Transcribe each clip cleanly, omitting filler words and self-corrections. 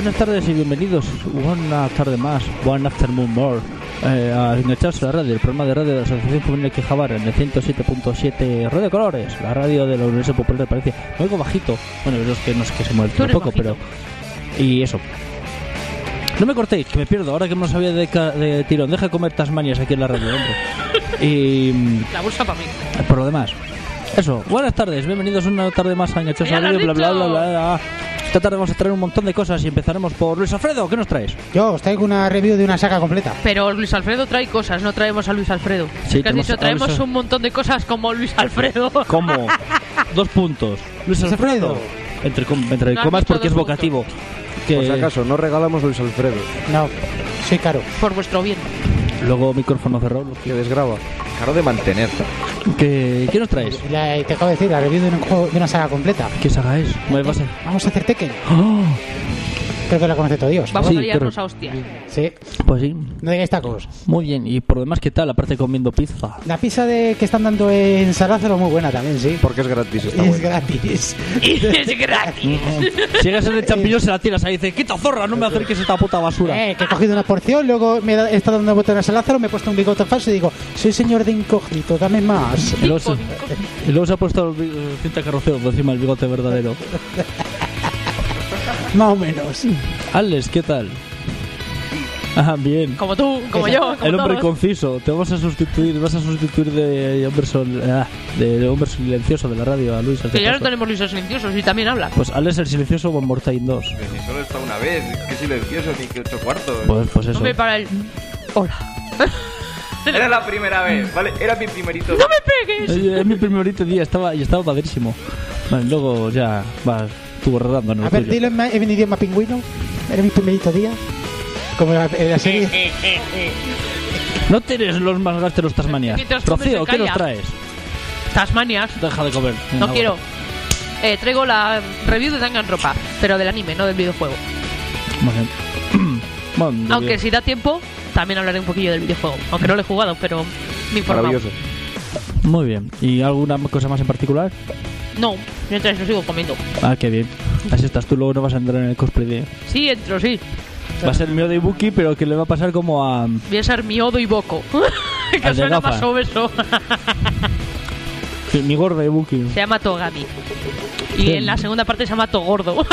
Buenas tardes y bienvenidos una tarde más, one afternoon more, a Engachados a la Radio, el programa de radio de la Asociación Juvenil Quijabara en el 107.7 Radio Colores, la radio de la Universidad Popular de Palencia. Me oigo bajito, bueno, es que no es que se mueve un poco, pero... Y eso. No me cortéis, que me pierdo, ahora que no sabía de tirón. Deja de comer tasmanias aquí en la radio, hombre. Y... La bolsa para mí. Por lo demás. Eso, buenas tardes, bienvenidos una tarde más a Engachados a la Radio, bla, bla, bla, bla, bla. Esta tarde vamos a traer un montón de cosas y empezaremos por Luis Alfredo. ¿Qué nos traes? Yo os traigo una review de una saga completa. Pero Luis Alfredo trae cosas, no traemos a Luis Alfredo. Sí, que has dicho, traemos un montón de cosas como Luis Alfredo. ¿Cómo? 2 puntos. Luis Alfredo. Entre comas porque es vocativo. Que... Por si acaso, no regalamos Luis Alfredo. No, soy caro. Por vuestro bien. Luego micrófono cerrado. Que desgraba. Caro de mantener. ¿Qué nos traes? Te acabo de decir, la review de un juego de una saga completa. ¿Qué saga es? Vamos a hacer Tekken. ¡Oh! Creo que la conoce todo Dios. Vamos Sí, a liarnos pero... a hostias. Sí. Pues sí. No digáis tacos. Muy bien. Y por lo demás, ¿qué tal? Aparte comiendo pizza. La pizza que están dando en San Lázaro muy buena también, sí. Porque es gratis. Está Es bueno. gratis. Es gratis. Si llegas en el champiñón se la tiras ahí y dice: ¡quita zorra! No me acerques esta puta basura. Que he cogido una porción, luego he estado dando vueltas en San Lázaro, me he puesto un bigote falso y digo, soy señor de incógnito, dame más. Y luego se ha puesto el cinta carrocero por encima del bigote verdadero. Más o menos. Alex, ¿qué tal? Ah, bien. Como tú, como yo, como El hombre todos. conciso. Te vas a sustituir de hombre silencioso de la radio a Luis. Que ya no tenemos Luis silenciosos y también habla. Pues Alex el silencioso One More Time 2. Pero si solo está una vez, qué silencioso, ni que 8 cuartos. Pues eso. No me para el... Hola. Era la primera vez, ¿vale? Era mi primerito. ¡No me pegues! Es mi primerito día, estaba padrísimo. Vale, luego ya estuvo rodando. A ver, dilo en idioma pingüino. Era mi primerito día. Como en la serie. No tienes los más gasteros Tasmanias. Mientras comes, Rocío, se ¿qué nos calla. traes? Tasmanias. Deja de comer. No quiero. Traigo la review de Danganronpa, pero del anime, no del videojuego. Bueno, Aunque si da tiempo, también hablaré un poquillo del videojuego. Aunque no lo he jugado, pero me he informado. Maravilloso. muy bien. ¿Y alguna cosa más en particular? No, mientras lo sigo comiendo. Ah, qué bien. Así estás tú, luego no vas a entrar en el cosplay de... Sí, entro, sí. Va a ser mío de Ibuki, pero que le va a pasar como a... Voy a ser Miodo y Boko. Que Al de suena gafas. más obeso. mi gorda Ibuki. Se llama Togami. Y Sí. en la segunda parte se llama Togordo.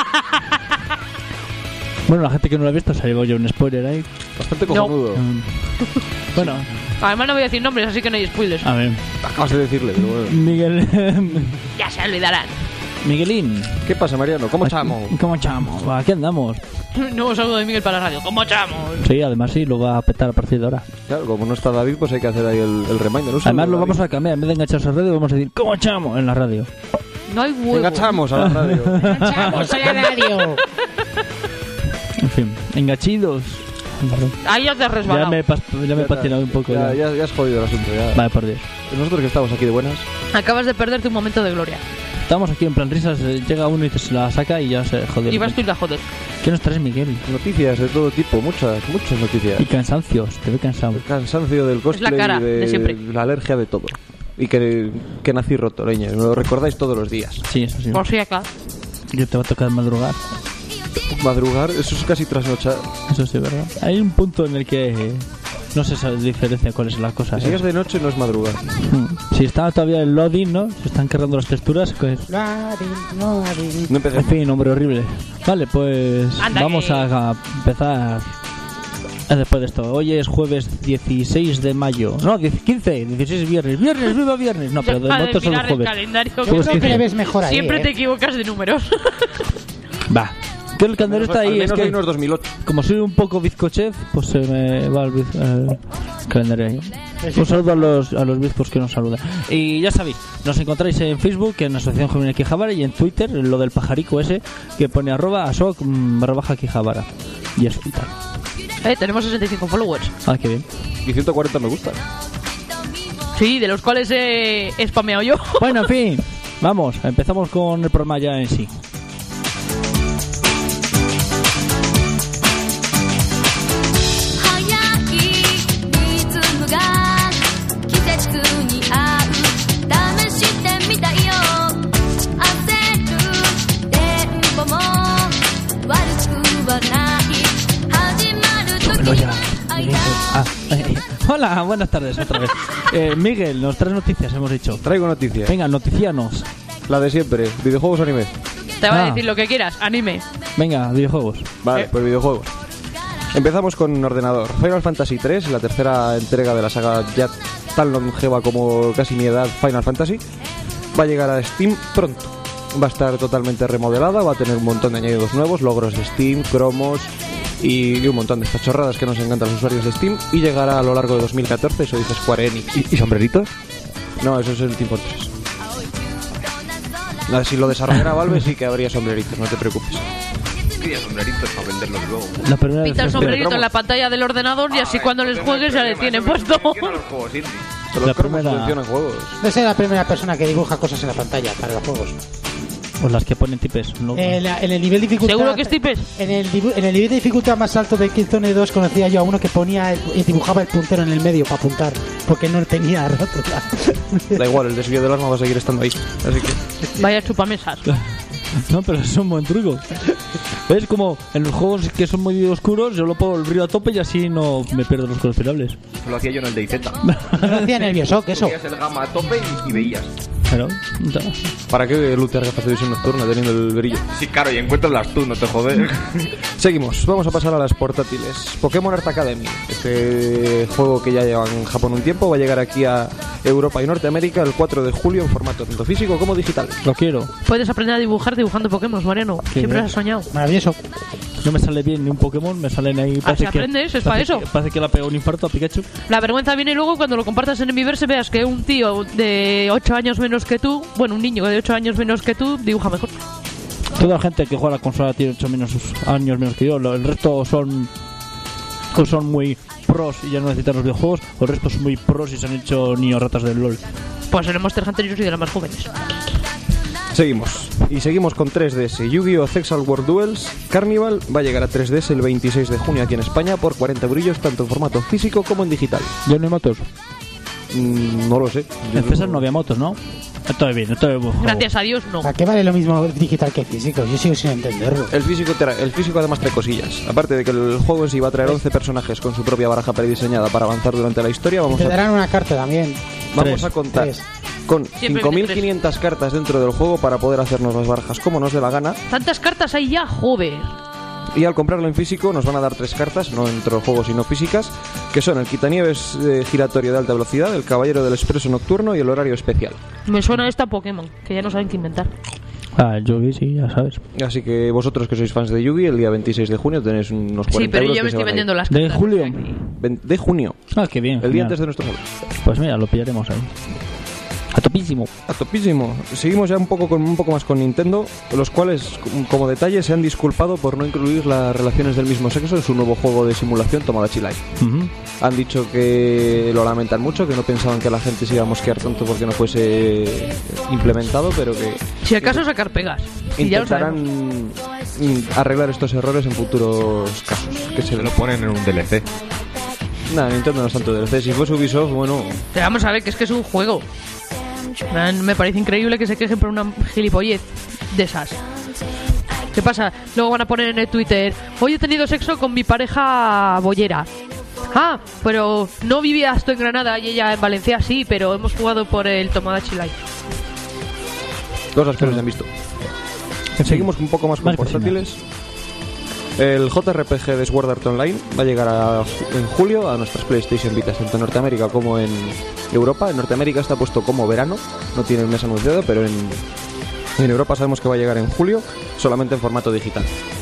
Bueno, la gente que no lo ha visto se ha llevado ya un spoiler ahí. Bastante cojonudo. Bueno, Además no voy a decir nombres, así que no hay spoilers. a ver. Acabas de decirle, pero bueno. Miguel... Ya se olvidarán. Miguelín. ¿Qué pasa, Mariano? ¿Cómo estamos? ¿Cómo echamos? Aquí andamos. Nuevo saludo de Miguel para la radio. ¿Cómo echamos? Sí, además sí, lo va a petar a partir de ahora. Claro, como no está David, pues hay que hacer ahí el reminder. ¿No? Además lo vamos a cambiar. En vez de engancharse a la radio, vamos a decir ¿cómo echamos? En la radio. No hay huevo. Enganchamos a la radio. ¡Vamos a la radio! En fin, engachidos. Ahí ya te has resbalado. Ya me he patinado un poco. Ya has jodido el asunto. Ya. Vale, por Dios. Nosotros que estamos aquí de buenas. Acabas de perderte un momento de gloria. Estamos aquí en plan risas, llega uno y se la saca y ya se jode. Y vas tú y la joder. ¿Qué nos traes, Miguel? Noticias de todo tipo, muchas noticias. Y cansancios, te veo cansado. El cansancio del cosplay, la cara, y de siempre. la alergia de todo. Y que nací roto, leña. Me lo recordáis todos los días. Sí, eso sí. Por si acá. Yo te va a tocar madrugar. Madrugar, eso es casi trasnochar. Eso sí, ¿verdad? Hay un punto en el que no se diferencia cuál es la cosa. Si es de noche no es madrugar. Si está todavía el loading, ¿no? Se están cargando las texturas. Pues... No No empecé. En fin, hombre horrible. Vale, pues Anda vamos que- a empezar después de esto. Hoy es jueves 16 de mayo. No, 15, 16 viernes. ¡Viernes, viva viernes! No, pero de Deja de momento son los mirar el jueves. calendario. Yo Jueves creo que 15. le ves mejor ahí. Siempre te equivocas de números. Va. Que el calendario está ahí. Al Es menos hay que unos 2008. como soy un poco bizcochef, pues se me va el calendario ahí. Un saludo a los bizcos que nos saludan. Y ya sabéis, nos encontráis en Facebook, en Asociación Juvenil Quijabara, y en Twitter, lo del pajarico ese, que pone @asoc_Quijabara. Y eso y tal. Tenemos 65 followers. Ah, qué bien. Y 140 me gusta. Sí, de los cuales he spameado yo. Bueno, en fin, vamos, empezamos con el programa ya en sí. Voy a... Hola, buenas tardes otra vez. Miguel, nos traes noticias, hemos dicho. Traigo noticias. Venga, noticianos. La de siempre, videojuegos o anime. Te va a decir lo que quieras, anime. Venga, videojuegos. Vale, pues videojuegos. Empezamos con ordenador. Final Fantasy 3, la tercera entrega de la saga ya tan longeva como casi mi edad, Final Fantasy, va a llegar a Steam pronto. Va a estar totalmente remodelada, va a tener un montón de añadidos nuevos, logros de Steam, cromos y un montón de estas chorradas que nos encantan a los usuarios de Steam, y llegará a lo largo de 2014, eso dice Square Enix. ¿Y sombreritos? No, eso es el Team Fortress. No, si lo desarrollara Valve sí que habría sombreritos, no te preocupes. Quería sombreritos para venderlos luego. La primera Pinta el vez sombrerito en la pantalla del ordenador y así cuando les juegues ya le tienen puesto. Los La cromos primera- funcionan juegos. No soy la primera persona que dibuja cosas en la pantalla para los juegos. Pues las que ponen tipes, ¿no? En el nivel de dificultad... ¿Seguro que es tipes? En el nivel de dificultad más alto de Killzone 2 conocía yo a uno que ponía y dibujaba el puntero en el medio para apuntar, porque no tenía rótula. Da igual, el desvío del arma va a seguir estando ahí. Así que Vaya chupamesas. No, pero es un buen truco. ¿Ves? Como en los juegos que son muy oscuros, yo lo pongo el brillo a tope y así no me pierdo los colores finales. Lo hacía yo en el DayZ. No hacía nervioso, que eso. Ponías el gamma a tope y veías. Pero, ya. ¿para qué lootear gafas de visión nocturna teniendo el brillo? Sí, claro, y encuéntralas tú, no te jodes. Seguimos, vamos a pasar a las portátiles. Pokémon Art Academy, este juego que ya lleva en Japón un tiempo, va a llegar aquí a Europa y Norteamérica el 4 de julio en formato tanto físico como digital. Lo quiero. Puedes aprender a dibujar dibujando Pokémon, Mariano. Qué Siempre bien. lo has soñado. Maravilloso. No me sale bien ni un Pokémon, me salen ahí... Ah, si aprendes, es para eso. Parece que le ha pegado un infarto a Pikachu. La vergüenza viene luego cuando lo compartas en Miiverse, veas que un tío de 8 años menos que tú, bueno, un niño de 8 años menos que tú, dibuja mejor. Toda la gente que juega a la consola tiene 8 años menos que yo. El resto son muy pros y ya no necesitan los videojuegos. O el resto son muy pros y se han hecho niños ratas del LOL. Pues en el Monster Hunter yo soy de las más jóvenes. Seguimos. Y seguimos con 3DS. Yu-Gi-Oh! Zexal World Duels Carnival va a llegar a 3DS el 26 de junio aquí en España por 40 brillos, tanto en formato físico como en digital. ¿Ya no hay motos? No lo sé. Yo En César no había motos, ¿no? Esto es bien, esto es buen juego. Gracias a Dios, no. ¿Para qué vale lo mismo digital que físico? Yo sigo sin entenderlo. El físico además trae cosillas. Aparte de que el juego en sí va a traer 11 personajes con su propia baraja prediseñada para avanzar durante la historia, Te darán una carta también. vamos a contar Tres. con Siempre 5.500 cartas dentro del juego para poder hacernos las barajas como nos dé la gana. Tantas cartas hay ya, joder. Y al comprarlo en físico nos van a dar 3 cartas, no dentro del juego sino físicas, que son el quitanieves giratorio de alta velocidad, el caballero del expreso nocturno y el horario especial. Me suena esta Pokémon, que ya no saben qué inventar. Ah, el Yogi, sí, ya sabes. Así que vosotros que sois fans de Yugi, el día 26 de junio tenéis unos 40 Sí, pero euros yo que me se estoy van a ir. vendiendo las ¿De cartas. julio? De junio, Ah, qué bien. el día genial. antes de nuestro juego. Pues mira, lo pillaremos ahí. A topísimo. A topísimo. Seguimos ya un poco más con Nintendo, los cuales, como detalle, se han disculpado por no incluir las relaciones del mismo sexo en su nuevo juego de simulación Tomodachi Life. Ujú. Han dicho que lo lamentan mucho, que no pensaban que la gente se iba a mosquear tanto porque no fuese implementado, pero que Si acaso sacar pegas. Y ya lo sabemos. intentarán arreglar estos errores en futuros casos. Que se Se lo ponen en un DLC. Nada, Nintendo no es tanto DLC. Si fuese Ubisoft, bueno, Pero vamos a ver que es un juego. Me parece increíble que se quejen por una gilipollez de esas. ¿Qué pasa? Luego van a poner en el Twitter: hoy he tenido sexo con mi pareja boyera. Ah, pero no vivías tú en Granada y ella en Valencia, sí, pero hemos jugado por el Tomodachi Life. cosas que no se han visto. Seguimos un poco más con Vale, pues portátiles. El JRPG de Sword Art Online va a llegar en julio a nuestras PlayStation Vitas, tanto en Norteamérica como en Europa. En Norteamérica está puesto como verano, no tiene el mes anunciado, pero en Europa sabemos que va a llegar en julio, solamente en formato digital.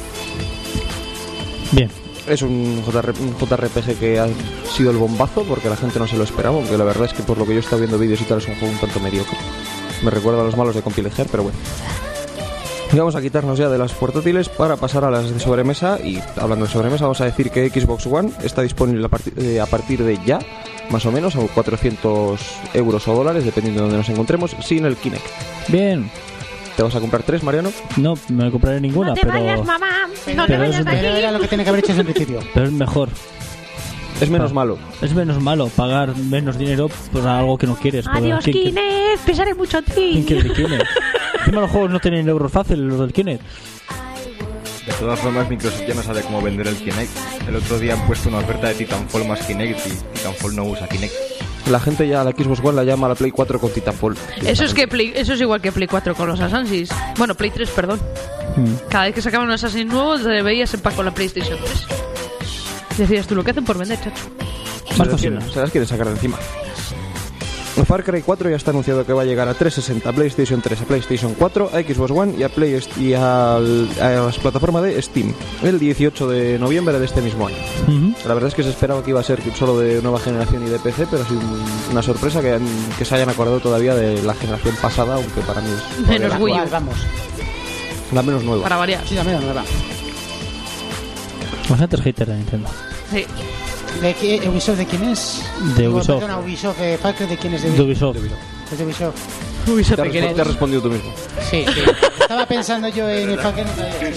Bien. Es un JRPG que ha sido el bombazo porque la gente no se lo esperaba, aunque la verdad es que por lo que yo he estado viendo vídeos y tal es un juego un tanto mediocre. Me recuerda a los malos de Compileger, pero bueno. Y vamos a quitarnos ya de las portátiles para pasar a las de sobremesa. Y hablando de sobremesa, vamos a decir que Xbox One está disponible a partir de ya, más o menos, a 400 euros o dólares, dependiendo de donde nos encontremos, sin el Kinect. Bien. ¿Te vas a comprar 3, Mariano? No me compraré ninguna, No te pero... vayas, mamá. No te pero vayas es de Pero aquí. era lo que tiene que haber hecho desde el principio. Pero es mejor. Es menos malo. Es menos malo pagar menos dinero por algo que no quieres. porque Adiós, Kinect. Pensaré mucho en ti. ¿Quién quiere el Kinect? Encima los juegos no tienen euros fáciles, los del Kinect. De todas formas, Microsoft ya no sabe cómo vender el Kinect. El otro día han puesto una oferta de Titanfall más Kinect y Titanfall no usa Kinect. La gente ya a la Xbox One la llama a la Play 4 con Titanfall. Eso es igual que Play 4 con los Assassins. Bueno, Play 3, perdón. Cada vez que sacaban un Assassin nuevo, te veías en pack con la PlayStation 3. Decías tú lo que hacen por vender, chacho. Se las quiere sacar de encima. Far Cry 4 ya está anunciado que va a llegar a 360, a PlayStation 3, a PlayStation 4, a Xbox One y a las plataformas de Steam el 18 de noviembre de este mismo año. La verdad es que se esperaba que iba a ser solo de nueva generación y de PC, pero ha sido una sorpresa que se hayan acordado todavía de la generación pasada, aunque para mí es Menos Wii U. Vamos. la menos nueva. Para variar. Sí, la menos nueva. Bastante hater de Nintendo. Sí. ¿De qué? ¿Ubisoft de quién es? De Ubisoft. Perdona, Ubisoft de Far Cry, ¿de quién es? De Ubisoft. ¿Es de Ubisoft? Ubisoft Te has respondido tú mismo. Sí, sí. Estaba pensando yo en el Far Cry.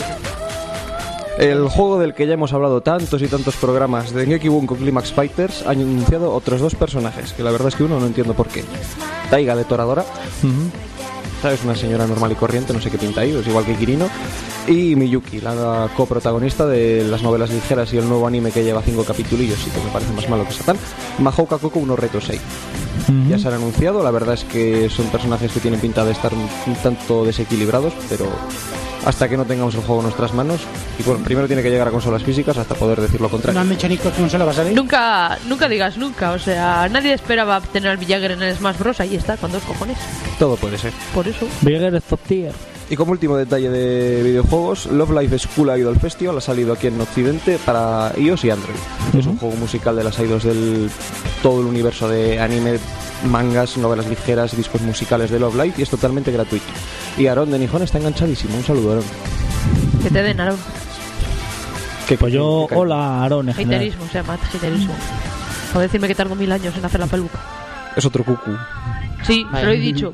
El juego del que ya hemos hablado tantos y tantos programas, de Ngeki Bunko Climax Fighters, ha anunciado otros dos personajes, que la verdad es que uno no entiendo por qué. Taiga de Toradora, ¿sabes? Una señora normal y corriente, no sé qué pinta ahí, es igual que Kirino. Y Miyuki, la coprotagonista de las novelas ligeras y el nuevo anime que lleva 5 capitulillos y que me parece más malo que Satán, Mahouka Koko uno Reto 6. Ya se han anunciado, la verdad es que son personajes que tienen pinta de estar un tanto desequilibrados, pero hasta que no tengamos el juego en nuestras manos, y bueno, primero tiene que llegar a consolas físicas hasta poder decir lo No contrario. han dicho ni qué consola va a salir. Nunca digas nunca, o sea, nadie esperaba tener al Villager en el Smash Bros. Ahí está, con 2 cojones. Todo puede ser. Por eso. Villager es top tier. Y como último detalle de videojuegos, Love Live School Idol Festival ha salido aquí en Occidente para iOS y Android. Es un juego musical de las idols del todo el universo de anime, mangas, novelas ligeras, discos musicales de Love Live, y es totalmente gratuito. Y Aaron de Nijón está enganchadísimo. Un saludo, Aaron. Que te den, Aaron. Pues yo, hola, Aaron, en general. Haterismo, se llama haterismo. O decirme que tardo 1000 años en hacer la peluca. Es otro cucú. Sí, Vale. lo he dicho.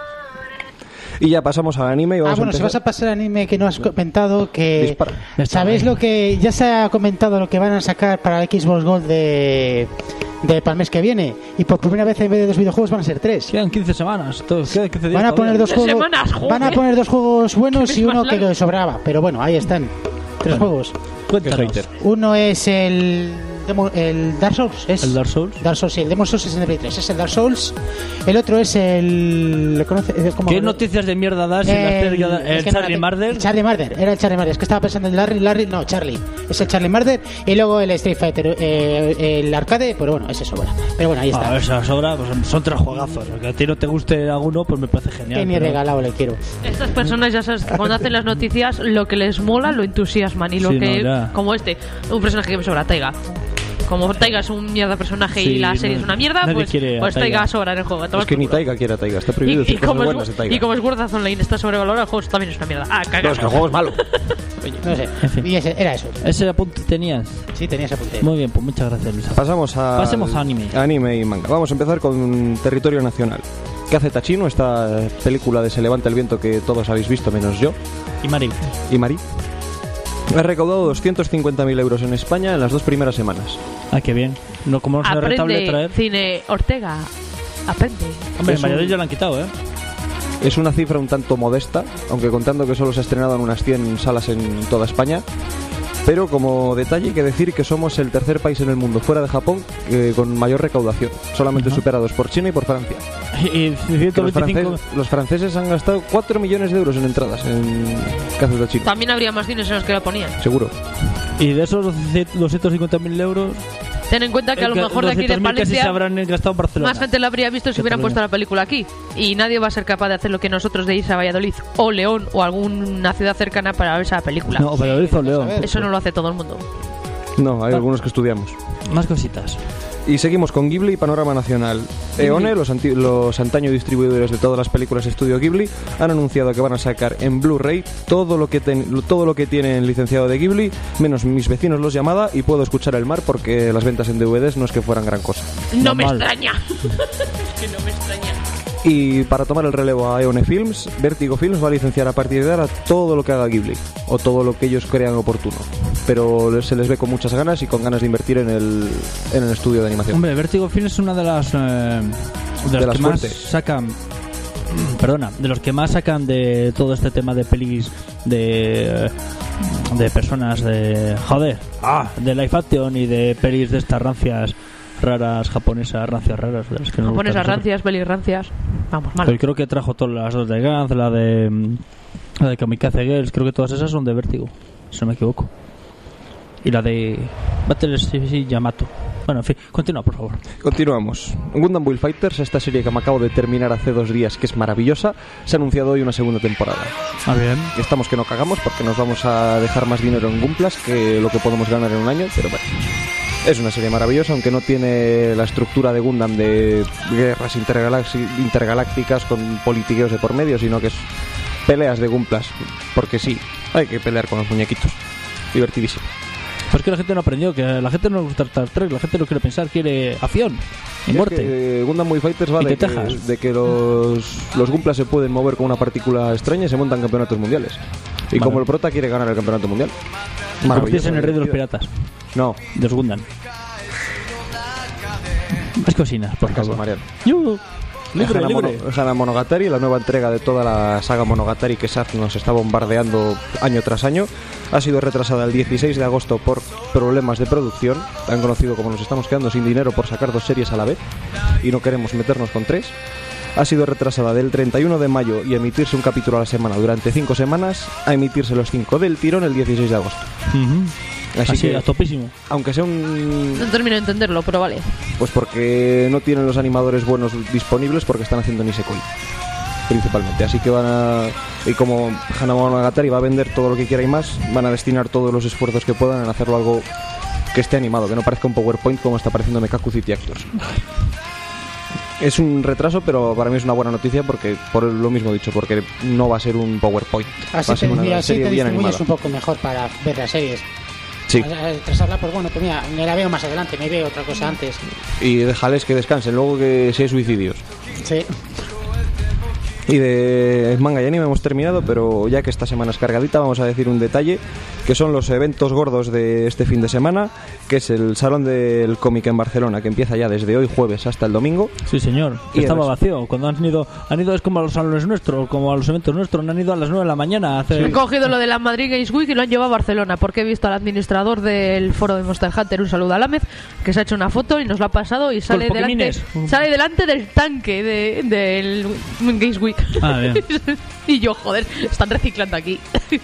Y ya pasamos al anime y vamos bueno, a si empezar. vas a pasar anime que no has comentado, que Dispara. ¿sabéis lo que ya se ha comentado lo que van a sacar para el Xbox Gold de para el mes que viene? Y por primera vez en vez de 2 videojuegos van a ser 3. Quedan 15 semanas. Quedan 15 días Van a poner todavía. 2 juegos. Semanas, joder. Van a poner 2 juegos buenos Qué y mes uno más que largo. sobraba, pero bueno, ahí están. 3 juegos. Cuéntanos. Qué hater. Uno es el Dark Souls, ¿es? El Dark Souls. Dark Souls, sí, el Demon Souls es en el Play 3, es el Dark Souls. El otro es el... ¿lo conoce? ¿Cómo? ¿Qué noticias de mierda das? El Charlie Marder. El Charlie Marder, era el Charlie Marder. Es que estaba pensando en Charlie. Es el Charlie Marder. Y luego el Street Fighter, el arcade, pero bueno, ese sobra. Pero bueno, ahí está. Esa sobra, pues son 3 juegazos. Que a ti no te guste alguno, pues me parece genial. Que ni pero- regalado le quiero. Estas personas ya sabes que cuando hacen las noticias lo que les mola lo entusiasman y lo Sí, que no, ya. como un personaje que me sobra, Taiga. Como Taiga es un mierda personaje Sí, y la no, serie es una mierda, nadie pues quiere a Taiga Taiga. sobra en el juego. a tomar Es que por ni culo. Taiga quiere a Taiga. Está prohibido y decir cosas buenas de es, Taiga. y como es Sword Art Online está sobrevalorado, el juego también es una mierda. Ah, No, caga. es que el juego es malo. No sé. En fin. Y ese, era eso. Ese apunte tenías. Sí, tenía ese apunte. Muy bien, pues muchas gracias, Luisa. Pasamos Pasemos a anime. Anime y manga. Vamos a empezar con territorio nacional. ¿Qué hace Tachino? Esta película de Se levanta el viento que todos habéis visto, menos yo Y Mari. y Mari. Ha recaudado 250.000 euros en España en las 2 primeras semanas. Ah, qué bien. No, como no es rentable Aprende traer. cine Ortega. Aprende. Hombre, Es en Valladolid un- ya lo han quitado, ¿eh? Es una cifra un tanto modesta, aunque contando que solo se ha estrenado en unas 100 salas en toda España. Pero como detalle hay que decir que somos el tercer país en el mundo, fuera de Japón, con mayor recaudación, solamente superados por China y por Francia. Y Que 125. los franceses han gastado 4 millones de euros en entradas en ¿Qué hace Tachino? También habría más cines en los que la ponían. Seguro. Y de esos 250.000 euros. Ten en cuenta que a lo mejor de aquí de 200.000 casi se Valencia habrán gastado en Barcelona. más gente la habría visto si hubieran Cataluña. puesto la película aquí. Y nadie va a ser capaz de hacer lo que nosotros de irse a Valladolid o León o alguna ciudad cercana para ver esa película. No, Valladolid o León. Eso no lo hace todo el mundo. No, hay algunos que estudiamos. Más cositas. Y seguimos con Ghibli y Panorama Nacional. EONE, los antaños distribuidores de todas las películas de estudio Ghibli, han anunciado que van a sacar en Blu-ray todo lo que tienen licenciado de Ghibli, menos Mis vecinos los llamada y Puedo escuchar el mar, porque las ventas en DVDs no es que fueran gran cosa. No me Normal. extraña. Es que no me extraña. Y para tomar el relevo a EONE Films, Vertigo Films va a licenciar a partir de ahora todo lo que haga Ghibli, o todo lo que ellos crean oportuno. Pero se les ve con muchas ganas y con ganas de invertir en el estudio de animación. Hombre, Vertigo Film es una de las. De los las que más fuertes. sacan. Perdona, de los que más sacan de todo este tema de pelis de de personas de live action y de pelis de estas rancias raras japonesas, rancias raras de las que nos Japonesas gustan rancias, pelis rancias. Vamos, mal. Pero creo que trajo todas las dos de Gantz, la de Kamikaze Girls, creo que todas esas son de Vértigo, si no me equivoco. Y la de Battle Yamato. Bueno, en fin, continúa, por favor. Continuamos. Gundam Build Fighters, esta serie que me acabo de terminar hace 2 días, que es maravillosa, se ha anunciado hoy una segunda temporada. Ah, bien. Estamos que no cagamos porque nos vamos a dejar más dinero en Gunplas que lo que podemos ganar en un año, pero bueno. Es una serie maravillosa, aunque no tiene la estructura de Gundam de guerras intergalácticas con politiqueos de por medio, sino que es peleas de Gunplas, porque sí, hay que pelear con los muñequitos. Divertidísimo. Pues que la gente no aprendió, que a la gente no le gusta Star Trek, la gente no quiere pensar, quiere acción y muerte. Gundam Build Fighters va de que los Gunplas se pueden mover con una partícula extraña y se montan campeonatos mundiales. Y como el prota quiere ganar el campeonato mundial. Convertirse en el rey de los piratas. No. De los Gundam. Más cocinas, por favor. Mariano. Libre. Hana Monogatari, la nueva entrega de toda la saga Monogatari que SAF nos está bombardeando año tras año, ha sido retrasada el 16 de agosto por problemas de producción. Han conocido como nos estamos quedando sin dinero por sacar 2 series a la vez y no queremos meternos con 3. Ha sido retrasada del 31 de mayo y emitirse un capítulo a la semana durante 5 semanas a emitirse los 5 del tirón el 16 de agosto. Así que, a topísimo. Aunque sea No termino de entenderlo, pero vale. Pues porque no tienen los animadores buenos disponibles, porque están haciendo Nisekoi principalmente. Así que y como Hana Monogatari va a vender todo lo que quiera y más, van a destinar todos los esfuerzos que puedan en hacerlo algo que esté animado, que no parezca un PowerPoint como está pareciendo Mekaku City Actors. Es un retraso, pero para mí es una buena noticia porque por lo mismo dicho, porque no va a ser un PowerPoint. Así va a ser una serie te bien distribuyes animada. un poco mejor para ver las series. Sí. Trazarla, pues bueno, pues mira, me la veo más adelante, me veo otra cosa antes. Y déjales que descansen, luego que sea suicidios. Sí. Y de manga y anime hemos terminado, pero ya que esta semana es cargadita, vamos a decir un detalle, que son los eventos gordos de este fin de semana, que es el Salón del Cómic en Barcelona, que empieza ya desde hoy jueves hasta el domingo. Sí, señor. Y estaba vacío. Cuando han ido es como a los salones nuestros, como a los eventos nuestros, han ido a las 9 de la mañana a hacer... Han cogido lo de la Madrid Games Week y lo han llevado a Barcelona, porque he visto al administrador del foro de Monster Hunter, un saludo a Lámez, que se ha hecho una foto y nos lo ha pasado y sale delante del tanque del Games Week. Ah, bien. Y yo, joder, están reciclando aquí.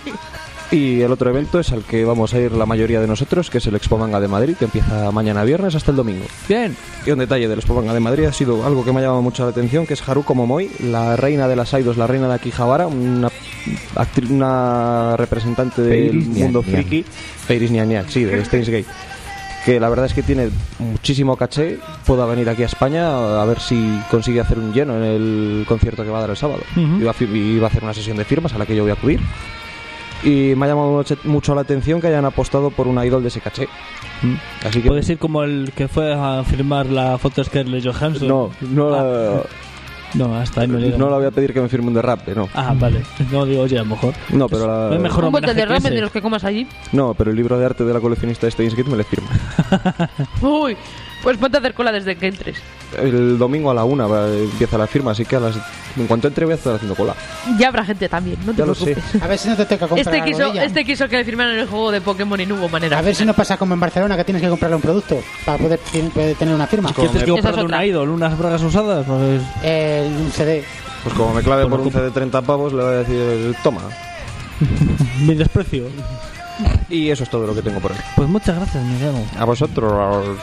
Y el otro evento es al que vamos a ir la mayoría de nosotros, que es el Expo Manga de Madrid, que empieza mañana viernes hasta el domingo. Bien. Y un detalle del Expo Manga de Madrid ha sido algo que me ha llamado mucho la atención, que es Haruko Momoi, la reina de las idols, la reina de Akihabara, una representante del mundo friki, Feiris Nianiak, sí, de Steins Gate, que la verdad es que tiene muchísimo caché. Pueda venir aquí a España a ver si consigue hacer un lleno en el concierto que va a dar el sábado. Y va a hacer una sesión de firmas a la que yo voy a acudir. Y me ha llamado mucho la atención que hayan apostado por una idol de ese caché. Así que puede ser como el que fue a firmar la foto de Scarlett Johansson. No, hasta ahí no llega. No la voy a pedir que me firme un derrape, no. Ah, vale. No digo, oye, a lo mejor. No, pero es mejor un bote de homenaje ramen de los que comas allí. No, pero el libro de arte de la coleccionista de Steins Gate me le firma. Uy, pues ponte a hacer cola desde que entres. El domingo a la 1 empieza la firma, así que en cuanto entre voy a estar haciendo cola. Ya habrá gente también, no te Ya lo preocupes. sé. A ver si no te toca comprar algo de ella. Este quiso que le firmaran el juego de Pokémon y no hubo manera. A ver si no pasa como en Barcelona, que tienes que comprarle un producto para poder tener una firma. ¿Quieres que Esa es comprarle otra. una idol, unas bragas usadas? Pues... Un CD. Pues como me clave por un CD de 30 pavos, le voy a decir, toma. Mi desprecio. Y eso es todo lo que tengo por hoy. Pues muchas gracias, Miguel. A vosotros.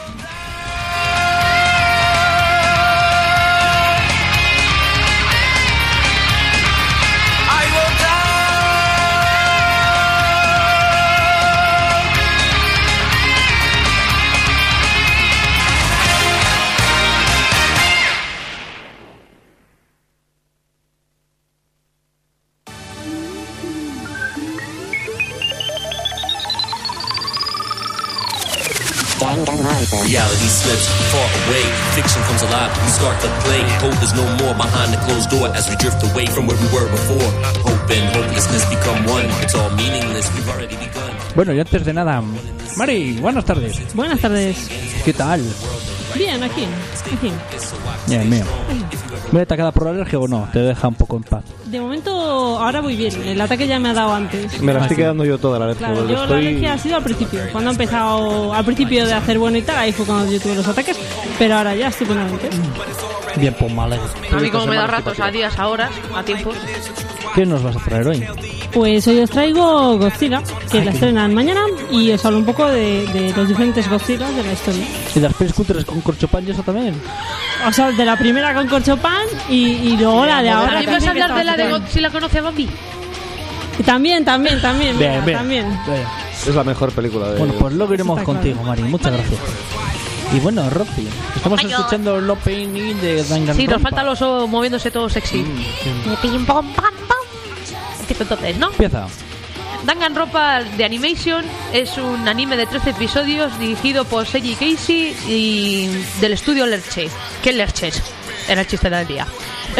Reality slips far away, fiction comes alive, we start to play. Hope is no more behind the closed door as we drift away from where we were before. Hope and hopelessness become one, it's all meaningless, we've already begun. Bueno, y antes de nada, Mari, buenas tardes. Buenas tardes. ¿Qué tal? Bien, aquí. Bien, mío. ¿Me atacada por alergia o no? Te deja un poco en paz. de momento ahora voy bien. El ataque ya me ha dado antes. Me la estoy quedando yo toda la leche. Claro, yo la alergia ha sido al principio. Cuando he empezado al principio de hacer bueno y tal, ahí fue cuando yo tuve los ataques. Pero ahora ya estupendamente. Bien, pues mal. A mí como me da ratos, a días, a horas, a tiempos. ¿Qué nos vas a traer hoy? Pues hoy os traigo Godzilla, que la estrenan mañana, y os hablo un poco de los diferentes Godzillas de la historia. ¿Y las pelis cutres con corchopan y eso también? O sea, de la primera con corchopan y luego la de ahora. ¿También vas a también, hablar de la de que Godzilla conoce a Bambi? También, Bien, mira, bien. también. Bien. Es la mejor película de... Bueno, pues luego iremos Está contigo, claro. Mari. Muchas gracias. Y bueno, Rosy, estamos escuchando el opening de Danganronpa. Sí, nos falta el oso moviéndose todo sexy. Pim, pom, pam, pam. Empiezo entonces, ¿no? Empieza. Danganronpa de Animation es un anime de 13 episodios dirigido por Seiji Casey y del estudio Lerche. ¿Qué Lerches? Era el chiste del día.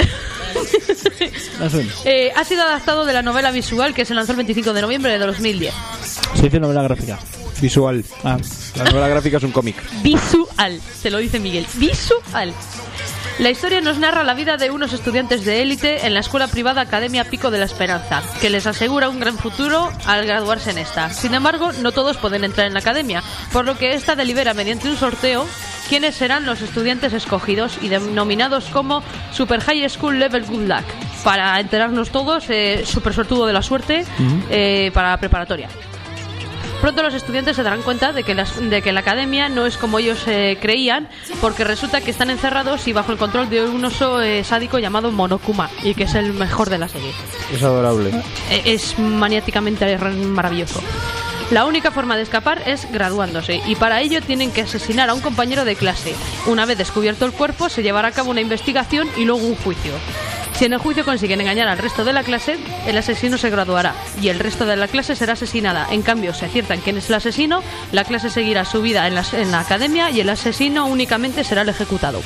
Ha sido adaptado de la novela visual que se lanzó el 25 de noviembre de 2010. Se dice novela gráfica. Visual. Ah, La novela gráfica es un cómic. Visual, te lo dice Miguel. Visual. La historia nos narra la vida de unos estudiantes de élite en la escuela privada Academia Pico de la Esperanza, que les asegura un gran futuro al graduarse en esta. Sin embargo, no todos pueden entrar en la academia, por lo que esta delibera mediante un sorteo quiénes serán los estudiantes escogidos y denominados como Super High School Level Good Luck. Para enterarnos todos, super sortudo de la suerte para la preparatoria. Pronto los estudiantes se darán cuenta de que la academia no es como ellos creían, porque resulta que están encerrados y bajo el control de un oso sádico llamado Monokuma, y que es el mejor de la serie. Es adorable. Es maniáticamente maravilloso. La única forma de escapar es graduándose, y para ello tienen que asesinar a un compañero de clase. Una vez descubierto el cuerpo, se llevará a cabo una investigación y luego un juicio. Si en el juicio consiguen engañar al resto de la clase, el asesino se graduará y el resto de la clase será asesinada. En cambio, si aciertan quién es el asesino, la clase seguirá su vida en la academia y el asesino únicamente será el ejecutado.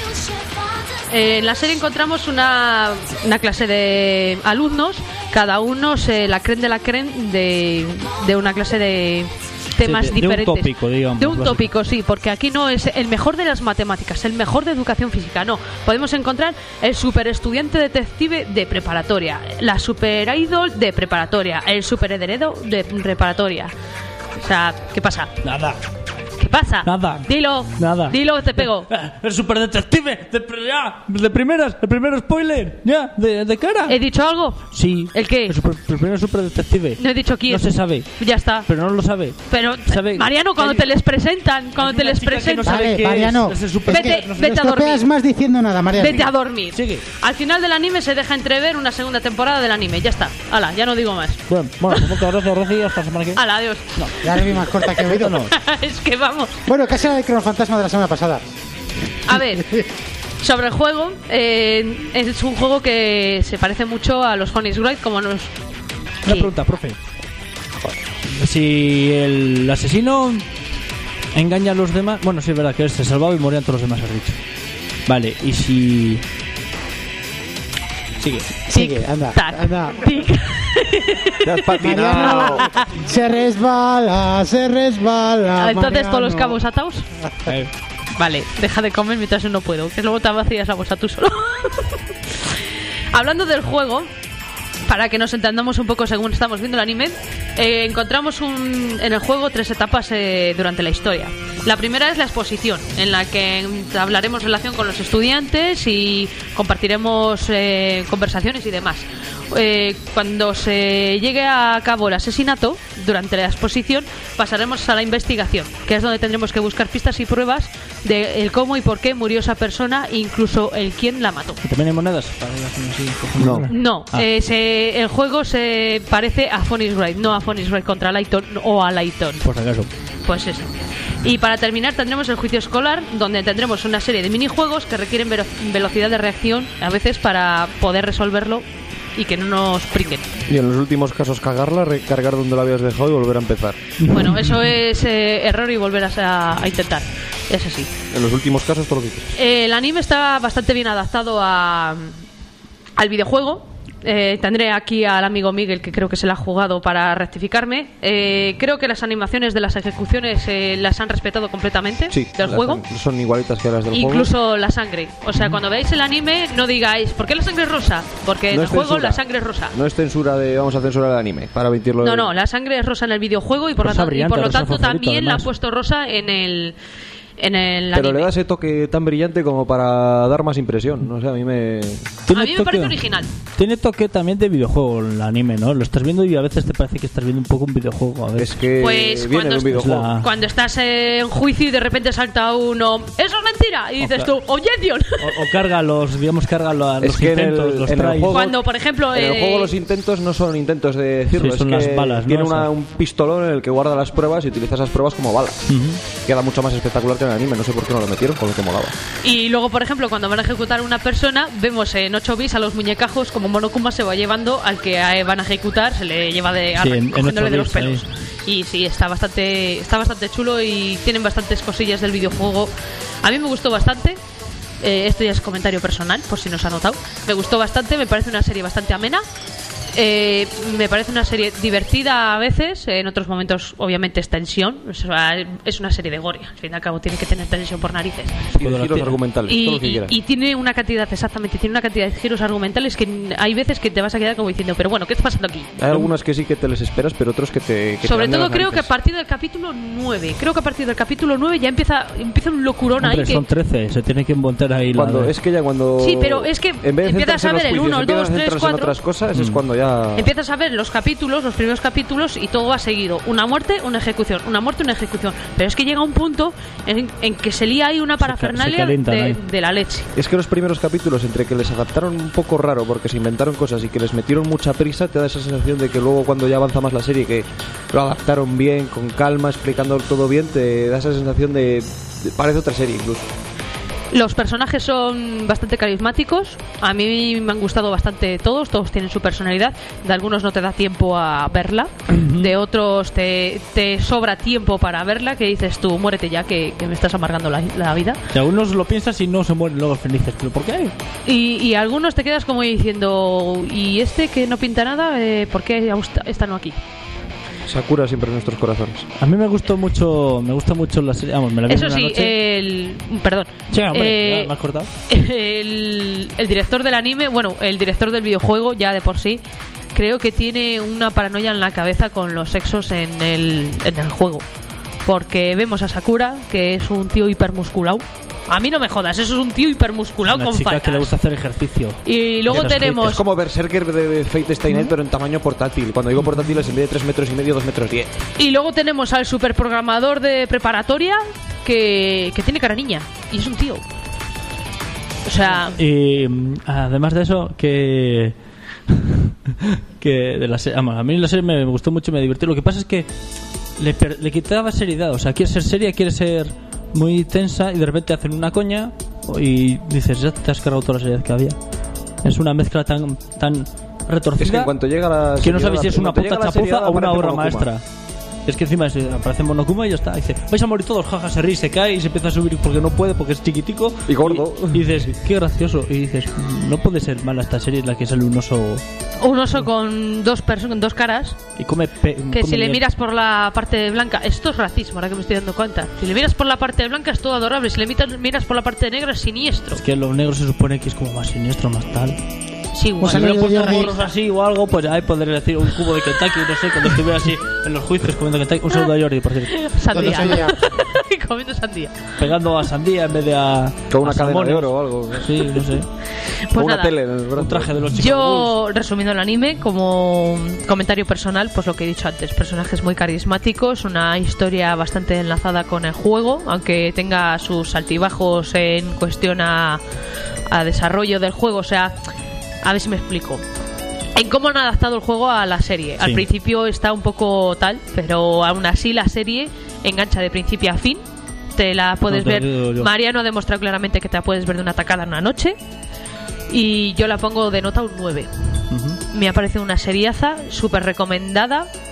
En la serie encontramos una clase de alumnos, cada uno la creen de la creen de una clase de temas de diferentes. un tópico, digamos. De un tópico, sí, porque aquí no es el mejor de las matemáticas, el mejor de educación física, no. Podemos encontrar el super estudiante detective de preparatoria, la super idol de preparatoria, el super heredero de preparatoria. O sea, ¿qué pasa? Nada. ¿Qué pasa? Nada. Dilo. Nada. Dilo, te pego. El superdetective. De primeras. El primer spoiler. Ya. ¿De cara? ¿He dicho algo? Sí. ¿El qué? El primer superdetective. No he dicho quién. No se sabe. Ya está. Pero no lo sabe. Pero, ¿Sabe? Mariano, cuando te les presentan, Hay una chica que no sabe Vale, qué Mariano. es el super- Vete, No vete a estropeas dormir. más diciendo nada, Mariano. Vete a dormir. Sigue. Al final del anime se deja entrever una segunda temporada del anime. Ya está. Hala, ya no digo más. Bueno, pues muchas gracias, Rosy. Hasta la semana que viene. Hala, adiós. Ya le vi más corta que oído. No. Es que vamos. Bueno, casi la de Cronofantasma de la semana pasada. A ver, sobre el juego, es un juego que se parece mucho a los Phoenix Wright, como nos... Una ¿Qué? pregunta, profe. Si el asesino engaña a los demás... Bueno, sí, es verdad que él se salvaba y morían todos los demás, has dicho. Vale, y si... Sigue. Sigue, anda. Tac, Anda. tic. Te has patinado. Mariano, se resbala, se resbala. Entonces, todos los Mariano. cabos atados. Vale, deja de comer mientras yo no puedo, que luego te vacías la bolsa tú solo. Hablando del juego, para que nos entendamos un poco según estamos viendo el anime, encontramos en el juego 3 etapas durante la historia. La primera es la exposición, en la que hablaremos relación con los estudiantes y compartiremos conversaciones y demás. Cuando se llegue a cabo el asesinato, durante la exposición, pasaremos a la investigación, que es donde tendremos que buscar pistas y pruebas de el cómo y por qué murió esa persona, incluso el quién la mató. ¿Y también hay monedas? Para ir haciendo así, cogiendo No. monedas. No, Ah. el juego se parece a Phoenix Wright, no a Phoenix Wright contra Layton o a Layton. Por si acaso. Pues eso. Y para terminar tendremos el juicio escolar, donde tendremos una serie de minijuegos que requieren velocidad de reacción a veces para poder resolverlo y que no nos pringuen. Y en los últimos casos cagarla, recargar donde la habías dejado y volver a empezar. Bueno, eso es error y volver a intentar. Es así. En los últimos casos todo lo que quieras. El anime está bastante bien adaptado al videojuego. tendré aquí al amigo Miguel, que creo que se la ha jugado para rectificarme. Creo que las animaciones de las ejecuciones las han respetado completamente del juego. Son igualitas que las del juego. Incluso la sangre. O sea, cuando veáis el anime, no digáis, ¿por qué la sangre es rosa? Porque en el juego la sangre es rosa. No es censura de vamos a censurar el anime para emitirlo. No, la sangre es rosa en el videojuego y por lo tanto también la han puesto rosa en el pero anime. le da ese toque tan brillante como para dar más impresión. No sé, a mí me parece original. Tiene toque también de videojuego el anime, ¿no? Lo estás viendo y a veces te parece que estás viendo un poco un videojuego. A veces. Es que pues viene de un videojuego. Cuando estás en juicio y de repente salta uno, ¡eso es mentira! Y dices tú, ¡objeción! O carga los intentos, los traes. Cuando, por ejemplo... En el juego los intentos no son intentos de decirlo, son las balas, tiene ¿no? un pistolón en el que guarda las pruebas y utiliza esas pruebas como balas. Queda mucho más espectacular que en el anime, no sé por qué no lo metieron, con lo que molaba. Y luego, por ejemplo, cuando van a ejecutar a una persona, vemos en 8 bits a los muñecajos como Monokuma se va llevando al que van a ejecutar, se le lleva cogiéndole de los pelos. Y sí, está bastante chulo y tienen bastantes cosillas del videojuego. A mí me gustó bastante. Esto ya es comentario personal, por si no os ha notado. Me gustó bastante, me parece una serie bastante amena. Me parece una serie divertida a veces, en otros momentos obviamente es tensión, o sea, es una serie de gore, al fin y al cabo tiene que tener tensión por narices y de giros argumentales, todo lo que quieras. Y tiene una cantidad de giros argumentales que hay veces que te vas a quedar como diciendo, pero bueno, ¿qué está pasando aquí? Hay algunas que sí que te les esperas, pero otros que sobre todo creo que a partir del capítulo 9 ya empieza un locurón. Hombre, ahí son 13, se tiene que montar ahí cuando sí, pero es que empiezas a ver el 1, el 2, 3, 4 otras cosas, es cuando ya empiezas a ver los primeros capítulos y todo va seguido. Una muerte, una ejecución. Una muerte, una ejecución. Pero es que llega un punto en que se lía ahí una parafernalia de la leche. Es que los primeros capítulos, entre que les adaptaron un poco raro porque se inventaron cosas y que les metieron mucha prisa, te da esa sensación de que luego cuando ya avanza más la serie, que lo adaptaron bien, con calma, explicando todo bien, te da esa sensación de parece otra serie incluso. Los personajes son bastante carismáticos. A mí me han gustado bastante todos tienen su personalidad. De algunos no te da tiempo a verla, de otros te sobra tiempo para verla, que dices tú, muérete ya, que me estás amargando la vida. De algunos lo piensas y no se mueren luego felices, pero ¿por qué? Y algunos te quedas como diciendo, ¿y este que no pinta nada? ¿Por qué está no aquí? Sakura siempre en nuestros corazones. A mí me gusta mucho la serie. Vamos, me la vi eso en una sí, noche. Perdón. Sí, hombre, me has cortado. El director del anime, bueno, el director del videojuego ya de por sí, creo que tiene una paranoia en la cabeza con los sexos en el juego. Porque vemos a Sakura, que es un tío hipermusculado. A mí no me jodas, eso es un tío hipermusculado una con chica faltas. Que le gusta hacer ejercicio. Y luego tenemos... Es como Berserker de Fate Stay Night, pero en tamaño portátil. Cuando digo portátil es en vez de 3,5 metros, 2,10 metros. Y luego tenemos al superprogramador de preparatoria que tiene cara niña. Y es un tío. O sea... Y además de eso, que de la serie... a mí la serie me gustó mucho y me divirtió. Lo que pasa es que le quitaba seriedad. O sea, quiere ser seria, quiere ser muy tensa y de repente hacen una coña y dices, ya te has cargado toda la seriedad que había. Es una mezcla tan retorcida, es que en cuanto llega la que no sabes si es una puta chapuza o una obra maestra. Es que encima aparece Monokuma y ya está. Dice, vais a morir todos, jaja, se ríe, se cae y se empieza a subir porque no puede, porque es chiquitico y gordo. Y dices, qué gracioso. Y dices, no puede ser mala esta serie en la que sale un oso. Un oso con dos caras. Y come que si le miras por la parte blanca, esto es racismo, ahora que me estoy dando cuenta. Si le miras por la parte blanca es todo adorable, si le miras por la parte negra es siniestro. Es que lo negro se supone que es como más siniestro, más tal. Sí, pues si me he puesto gorros así o algo, pues ahí podré decir un cubo de Kentucky, no sé, cuando estuve así en los juicios comiendo Kentucky. Un saludo a Jordi, por cierto. Sandía. Comiendo sandía. Pegando a sandía en vez de a... Con una cadena de oro o algo. Sí, no sé. Pues con nada, una tele en el brazo. Un traje de los chicos. Yo, resumiendo el anime, como comentario personal, pues lo que he dicho antes, personajes muy carismáticos, una historia bastante enlazada con el juego, aunque tenga sus altibajos en cuestión a desarrollo del juego, o sea... A ver si me explico. En cómo han adaptado el juego a la serie. Al principio está un poco tal, pero aún así la serie engancha de principio a fin. Te la puedes ver. Mariano ha demostrado claramente que te la puedes ver de una tacada en una noche. Y yo la pongo de nota un 9. Me ha parecido una seriaza, súper recomendada.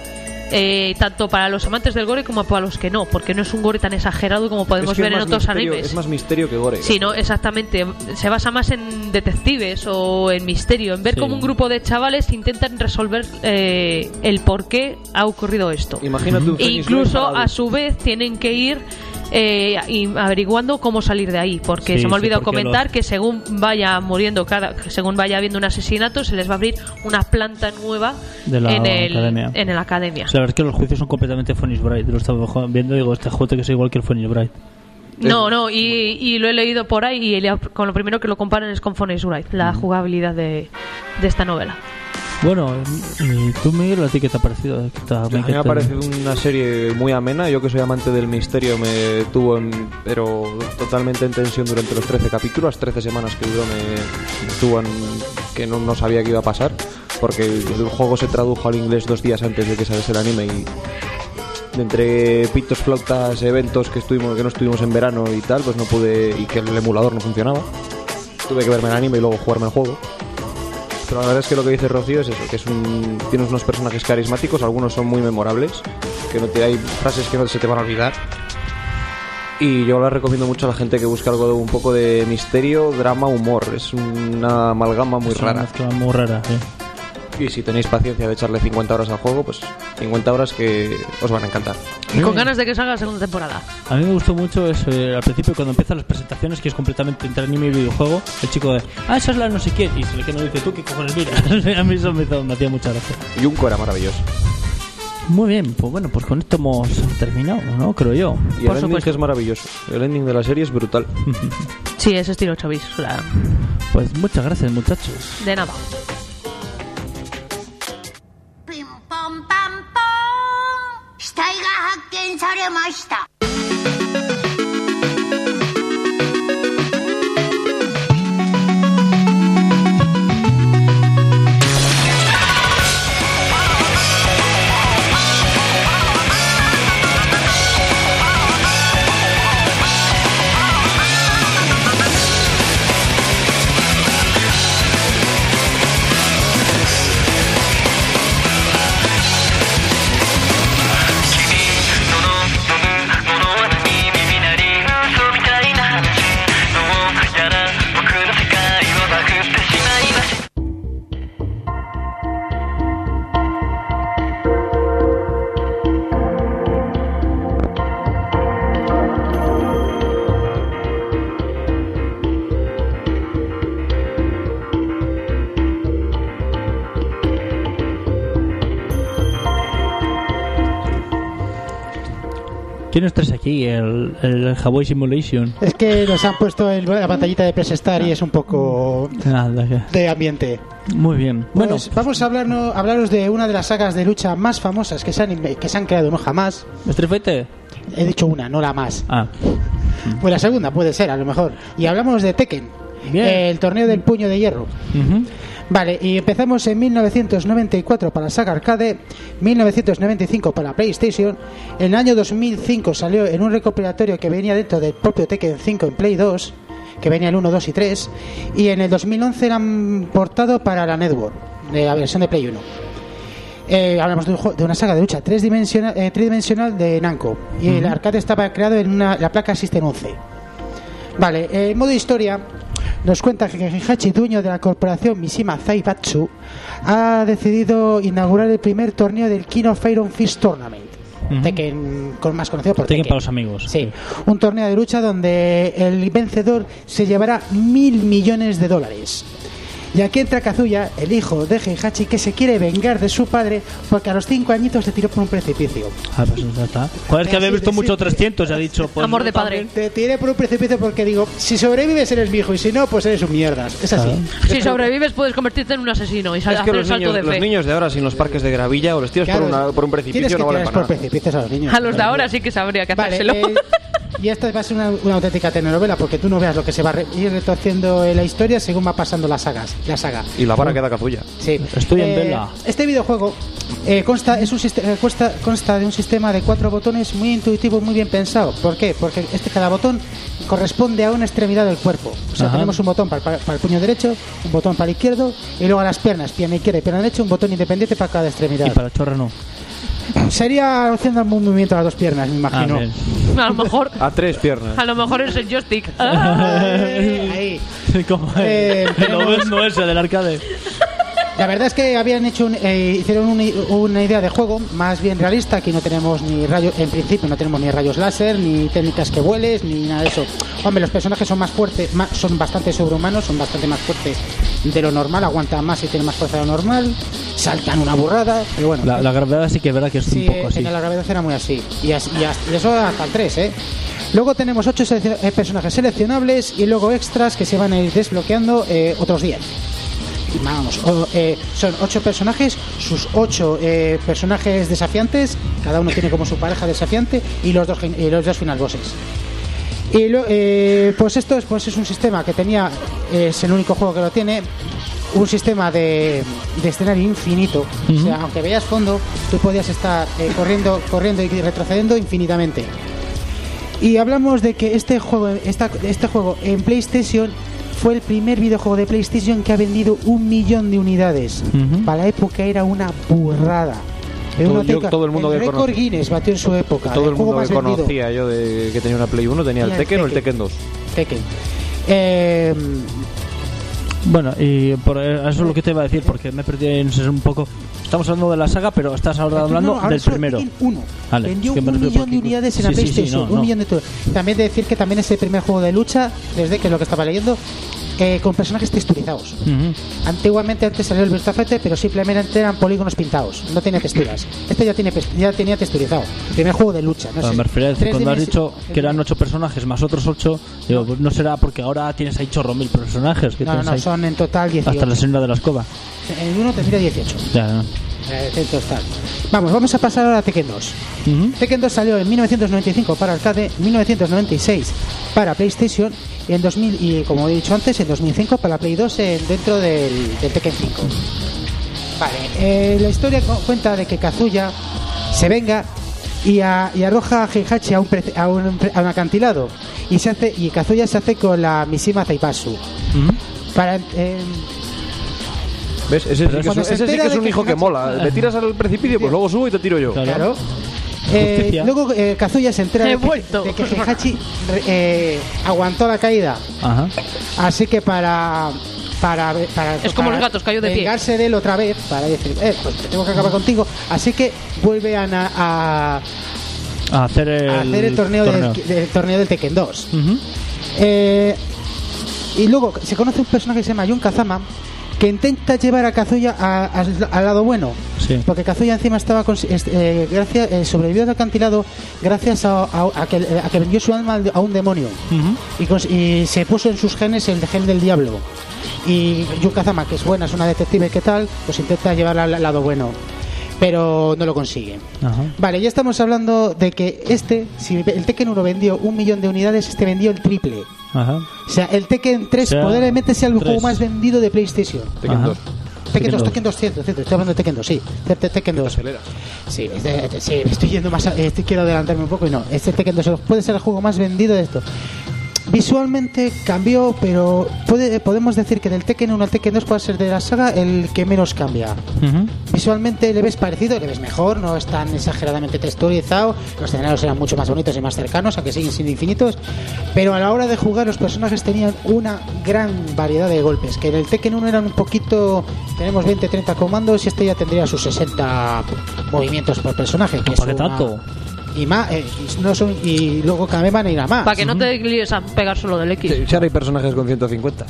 tanto para los amantes del gore como para los que no, porque no es un gore tan exagerado como podemos ver en otros animes. Es más misterio que gore. Sí, no, exactamente. Se basa más en detectives o en misterio, en ver cómo un grupo de chavales intentan resolver el por qué ha ocurrido esto. Imagínate un e incluso a su vez tienen que ir y averiguando cómo salir de ahí, porque se me ha olvidado comentar que según vaya muriendo según vaya habiendo un asesinato, se les va a abrir una planta nueva de la academia. En la academia. O sea, la verdad es que los juicios son completamente Phoenix Bright. Lo estaba viendo y digo, este juego que es igual que el Phoenix Bright. No, y lo he leído por ahí y con lo primero que lo comparan es con Phoenix Bright, la jugabilidad de esta novela. Bueno, ¿y tú, Miguel, a ti qué te ha parecido? A mí me ha parecido una serie muy amena. Yo que soy amante del misterio me tuvo pero totalmente en tensión durante los 13 capítulos. 13 semanas que duró me tuvo que no sabía qué iba a pasar, porque el juego se tradujo al inglés 2 días antes de que saliese el anime y entre pitos, flautas, eventos que no estuvimos en verano y tal, pues no pude, y que el emulador no funcionaba. Tuve que verme el anime y luego jugarme el juego. Pero la verdad es que lo que dice Rocío es eso, que tienes unos personajes carismáticos, algunos son muy memorables, que hay frases que no se te van a olvidar. Y yo la recomiendo mucho a la gente que busca algo de un poco de misterio, drama, humor. Es una amalgama muy rara. Una mezcla muy rara, sí. Y si tenéis paciencia de echarle 50 horas al juego, pues 50 horas que os van a encantar. Y con ganas de que salga la segunda temporada. A mí me gustó mucho eso, al principio cuando empiezan las presentaciones, que es completamente entre anime y videojuego, el chico de, esa es la no sé qué, y se le queda y dice, tú qué cojones mira. A mí eso me hacía mucha gracia. Y Junko era maravilloso. Muy bien, pues bueno, pues con esto hemos terminado, ¿no? Creo yo. Y el ending que es maravilloso. El ending de la serie es brutal. Sí, es estilo 8 bis. Pues muchas gracias, muchachos. De nada. ¿Quién nos traes aquí? El Hawaii Simulation. Es que nos han puesto la pantallita de Press Star y es un poco de ambiente. Muy bien. Bueno, pues vamos a hablaros de una de las sagas de lucha más famosas que se han creado, no jamás. ¿Street Fighter? He dicho una, no la más. Pues la segunda puede ser, a lo mejor. Y hablamos de Tekken, el torneo del puño de hierro. Vale, y empezamos en 1994 para la Saga Arcade, 1995 para la PlayStation. En el año 2005 salió en un recopilatorio que venía dentro del propio Tekken 5 en Play 2, que venía el 1, 2 y 3. Y en el 2011 eran portado para la Network, de la versión de Play 1. Hablamos de una saga de lucha tridimensional de Namco. Y el arcade estaba creado en la placa System 11. Vale, el modo historia nos cuenta que Heihachi, dueño de la corporación Mishima Zaibatsu, ha decidido inaugurar el primer torneo del King of Iron Fist Tournament. Tekken, más conocido por Tekken para los amigos. Sí, un torneo de lucha donde el vencedor se llevará $1.000 millones. Y aquí entra Kazuya, el hijo de Heihachi, que se quiere vengar de su padre porque a los 5 añitos se tiró por un precipicio. Pues ya está. ¿Cuál es que había visto mucho 300? Ha dicho, pues, amor de padre. Te tiré por un precipicio porque digo, si sobrevives eres mi hijo y si no, pues eres un mierdas. Es así. Si sobrevives puedes convertirte en un asesino y hacer el salto de fe. Los niños de ahora sin los parques de gravilla o los tiras por un precipicio no valen para nada. A los niños. A los de ahora sí que sabría que hacérselo. Y esta va a ser una auténtica telenovela porque tú no veas lo que se va a ir retorciendo en la historia según va pasando la saga. Y la vara queda Kazuya. Sí. Estoy en vela. Este videojuego consta de un sistema de 4 botones muy intuitivo, muy bien pensado. ¿Por qué? Porque cada botón corresponde a una extremidad del cuerpo. O sea, tenemos un botón para el puño derecho, un botón para el izquierdo y luego a las piernas, pierna izquierda y pierna derecha, un botón independiente para cada extremidad. Y para la chorra no. Sería haciendo un movimiento a las 2 piernas, me imagino. A lo mejor. A 3 piernas. A lo mejor es el joystick. Ahí. ¿Cómo es? No ese del arcade. La verdad es que habían hecho hicieron una idea de juego más bien realista. Aquí no tenemos ni rayos, en principio no tenemos ni rayos láser, ni técnicas que vueles, ni nada de eso. Hombre, los personajes son más fuertes, son bastante sobrehumanos, son bastante más fuertes de lo normal, aguantan más y tienen más fuerza de lo normal, saltan una burrada, pero bueno. La gravedad sí que es verdad que es un poco así. En la gravedad era muy así. Y eso hasta el 3, ¿eh? Luego tenemos 8 personajes seleccionables y luego extras que se van a ir desbloqueando otros 10. Vamos, son 8 personajes, sus 8 personajes desafiantes, cada uno tiene como su pareja desafiante y los dos final bosses. Y pues esto es un sistema que tenía, es el único juego que lo tiene, un sistema de escenario infinito. O sea, aunque veas fondo, tú podías estar corriendo y retrocediendo infinitamente. Y hablamos de que este juego en PlayStation fue el primer videojuego de PlayStation que ha vendido 1 millón de unidades. Para la época era una burrada. Todo el mundo el que récord conocía. Guinness batió en su época. Todo el mundo que conocía vendido. yo de que tenía una Play 1 tenía el Tekken o el Tekken 2. Tekken. Bueno, y por eso es lo que te iba a decir, porque me perdí en un poco. Estamos hablando de la saga, pero estás ahora hablando del primero. Vale, vendió 1 millón de unidades en la PlayStation. 1 millón de todo. También de decir que también es el primer juego de lucha, desde que es lo que estaba leyendo, con personajes texturizados. Antes salió el Virtua Fighter, pero simplemente eran polígonos pintados, no tenía texturas. Este ya tenía texturizado. El primer juego de lucha. No sé, me refería a decir, cuando has dicho que eran 8 personajes más otros 8, digo, pues no será porque ahora tienes ahí chorro mil personajes. Que no, son en total 18. Hasta la señora de la escoba. En uno tendría 18. Ya, no. Vamos a pasar ahora a Tekken 2. Tekken 2 salió en 1995 para arcade, 1996 para PlayStation y en 2000, y como he dicho antes, en 2005 para la Play 2 dentro del Tekken 5. Vale, la historia cuenta de que Kazuya se venga y arroja a Heihachi a un acantilado y Kazuya se hace con la Mishima Zaibatsu. ¿Ves? Ese sí que es un hijo que mola. Me tiras al precipicio, pues luego subo y te tiro yo. Claro. Luego Kazuya se entera de que Heihachi aguantó la caída. Ajá. Así que para es como los gatos, cayó de pie. Vengarse de él otra vez, para decir, pues tengo que acabar contigo. Así que vuelve a hacer el torneo del Tekken 2. Y luego se conoce un personaje que se llama Jun Kazama, que intenta llevar a Kazuya al lado bueno, porque Kazuya encima estaba sobrevivió al acantilado gracias a que vendió su alma a un demonio y se puso en sus genes el gen del diablo. Y Jun Kazama, que es buena, es una detective, ¿qué tal? Pues intenta llevarla al lado bueno, pero no lo consigue. Vale, ya estamos hablando de que si el Tekken 1 vendió 1 millón de unidades, este vendió el triple. O sea, el Tekken 3 probablemente sea el juego más vendido de PlayStation. Tekken 2. Tekken 2, cierto, estoy hablando de Tekken 2, sí. Tekken 2. Sí, estoy yendo más. Quiero adelantarme un poco y no. Este Tekken 2 puede ser el juego más vendido de esto. Visualmente cambió, pero podemos decir que del Tekken 1 al Tekken 2 puede ser de la saga el que menos cambia. Visualmente le ves parecido, le ves mejor, no es tan exageradamente texturizado, los escenarios eran mucho más bonitos y más cercanos, aunque siguen siendo infinitos, pero a la hora de jugar los personajes tenían una gran variedad de golpes, que en el Tekken 1 eran un poquito, tenemos 20-30 comandos y este ya tendría sus 60 movimientos por personaje. Que ¿Por qué tanto? Y más, y luego cada van a ir a más. Para que no te líes a pegar solo del X. Sí, ahora hay personajes con 150.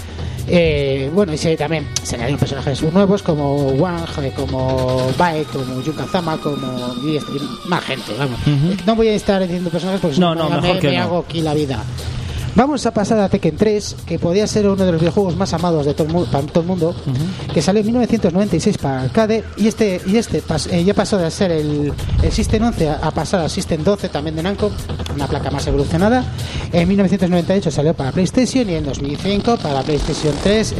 Bueno, y también se añadieron personajes nuevos como Wang, como Bae, como Jun Kazama, como y más gente, vamos. No voy a estar diciendo personajes porque me hago aquí la vida. Vamos a pasar a Tekken 3, que podía ser uno de los videojuegos más amados de todo el mundo, que salió en 1996 para arcade, y este ya pasó de ser el System 11 a pasar al System 12 también de Namco, una placa más evolucionada. En 1998 salió para PlayStation y en 2005 para PlayStation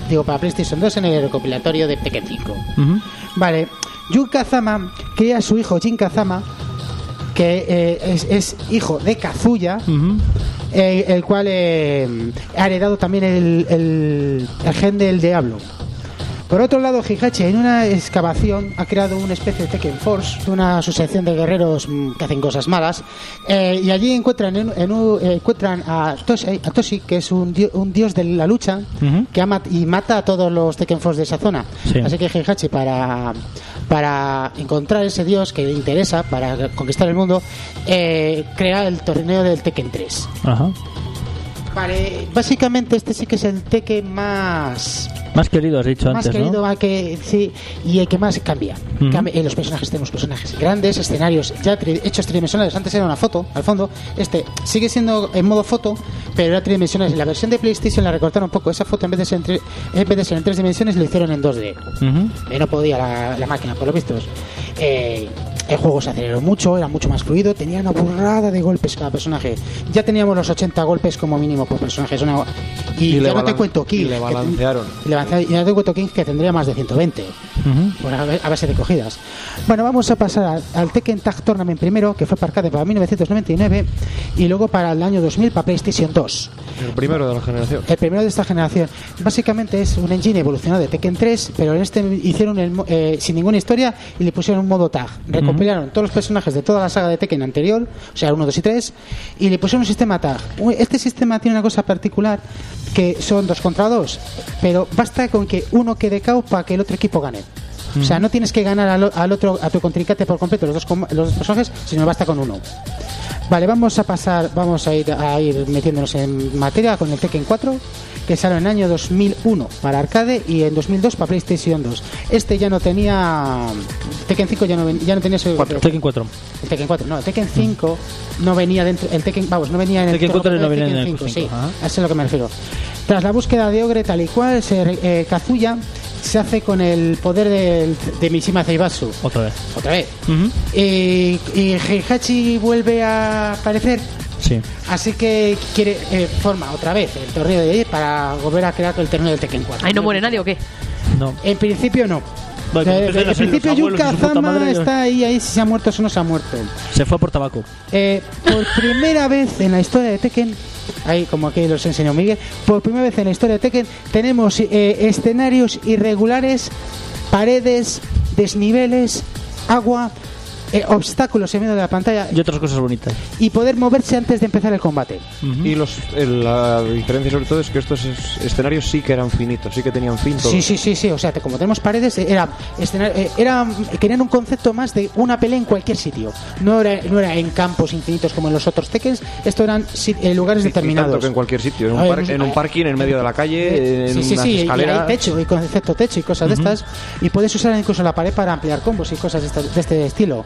2 en el recopilatorio de Tekken 5. Vale, Jun Kazama cría a su hijo Jin Kazama, que es hijo de Kazuya, el cual ha heredado también el gen del diablo. Por otro lado, Heihachi en una excavación ha creado una especie de Tekken Force, una asociación de guerreros que hacen cosas malas, y allí encuentran a Toshi, que es un dios de la lucha, que mata a todos los Tekken Force de esa zona. Sí. Así que Heihachi, para encontrar ese dios que le interesa para conquistar el mundo, crea el torneo del Tekken 3. Ajá. Vale, básicamente este sí que es el Tekken más querido, has dicho antes, más querido, ¿no? Sí, y el que más cambia. Los personajes, tenemos personajes grandes, escenarios ya hechos tridimensionales. Antes era una foto, al fondo. Este sigue siendo en modo foto, pero era tridimensionales. La versión de PlayStation la recortaron un poco. Esa foto en vez de ser en 3 dimensiones, lo hicieron en 2D. No podía la máquina, por lo visto. El juego se aceleró mucho, era mucho más fluido, tenía una burrada de golpes cada personaje. Ya teníamos los 80 golpes como mínimo por personaje. Y ya no te cuento King. Y le balancearon. Y no te cuento King, que tendría más de 120 por a base de cogidas. Bueno, vamos a pasar al Tekken Tag Tournament primero, que fue para arcade para 1999, y luego para el año 2000 para PlayStation 2. El primero de la generación. El primero de esta generación. Básicamente es un engine evolucionado de Tekken 3, pero en este hicieron sin ninguna historia y le pusieron un modo tag. Recopilaron todos los personajes de toda la saga de Tekken anterior, o sea, 1, 2 y 3, y le pusieron un sistema tag. Este sistema tiene una cosa particular, que son 2 contra 2, pero basta con que uno quede KO para que el otro equipo gane. O sea, no tienes que ganar a tu contrincante por completo los dos personajes, sino basta con uno. Vale, vamos a ir metiéndonos en materia con el Tekken 4, que salió en el año 2001 para arcade y en 2002 para PlayStation 2. Este ya no tenía... Tekken 5 ya no tenía ese... Tekken 4. El Tekken 4, no, el Tekken 5 no venía dentro... El Tekken, no venía en el Tekken 4 no venía en el 5, sí, a eso es a lo que me refiero. Tras la búsqueda de Ogre tal y cual, Kazuya se hace con el poder de Mishima Zaibatsu. Otra vez. Y Heihachi vuelve a aparecer. Sí. Así que forma otra vez el torneo de ahí para volver a crear el torneo del Tekken 4. ¿Ahí no muere nadie o qué? No. En principio no. Vale, en principio Jun Kazama está ahí si se ha muerto o no se ha muerto. Se fue por tabaco. Por primera vez en la historia de Tekken, ahí como aquí los enseñó Miguel, por primera vez en la historia de Tekken tenemos escenarios irregulares, paredes, desniveles, agua, obstáculos en medio de la pantalla y otras cosas bonitas, y poder moverse antes de empezar el combate. Y la diferencia sobre todo es que estos escenarios sí que eran finitos, sí que tenían fin todos. Sí, o sea, como tenemos paredes, querían un concepto más de una pelea en cualquier sitio, no era en campos infinitos como en los otros Tekkens. Esto eran lugares determinados, tanto que en cualquier sitio, en un parking, en medio de la calle, en unas escaleras, y hay techo, y concepto techo y cosas de estas, y puedes usar incluso la pared para ampliar combos y cosas de este estilo.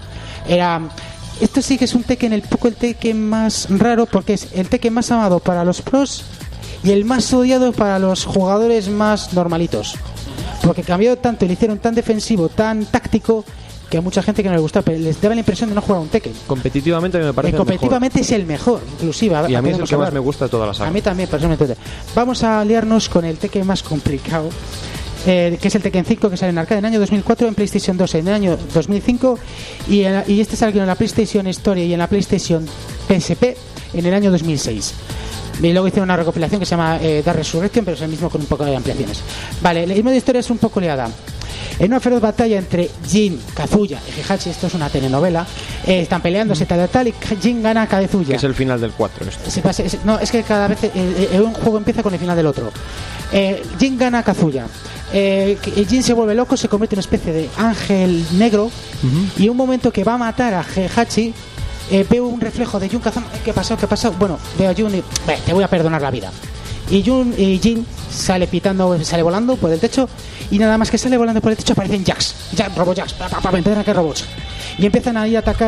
Esto sí que es un Tekken, el Tekken más raro, porque es el Tekken más amado para los pros y el más odiado para los jugadores más normalitos, porque cambió tanto y le hicieron tan defensivo, tan táctico, que a mucha gente que no le gustaba, pero les daba la impresión de no jugar a un Tekken. Competitivamente me parece competitivamente es el mejor, inclusive. Y a mí es el que más me gusta de toda la saga. A mí también, personalmente. Vamos a liarnos con el Tekken más complicado, que es el Tekken 5, que sale en arcade en el año 2004, en PlayStation 2 en el año 2005 y este salió en la PlayStation Story y en la PlayStation PSP en el año 2006. Y luego hicieron una recopilación que se llama Dark Resurrection, pero es el mismo con un poco de ampliaciones. Vale, el modo de historia es un poco liada. En una feroz batalla entre Jin, Kazuya y Heihachi, esto es una telenovela, están peleándose tal y Jin gana a Kazuya. Que es el final del 4 esto. No, es que cada vez un juego empieza con el final del otro. Jin gana a Kazuya. Jin se vuelve loco, se convierte en una especie de ángel negro, y un momento que va a matar a Heihachi, veo un reflejo de Jun Kazama. ¿Qué pasó? Bueno, veo a Jun y te voy a perdonar la vida. Y Jin sale volando por el techo, y nada más que sale volando por el techo aparecen RoboJax, empiezan a caer robots. Y empiezan a ir a atacar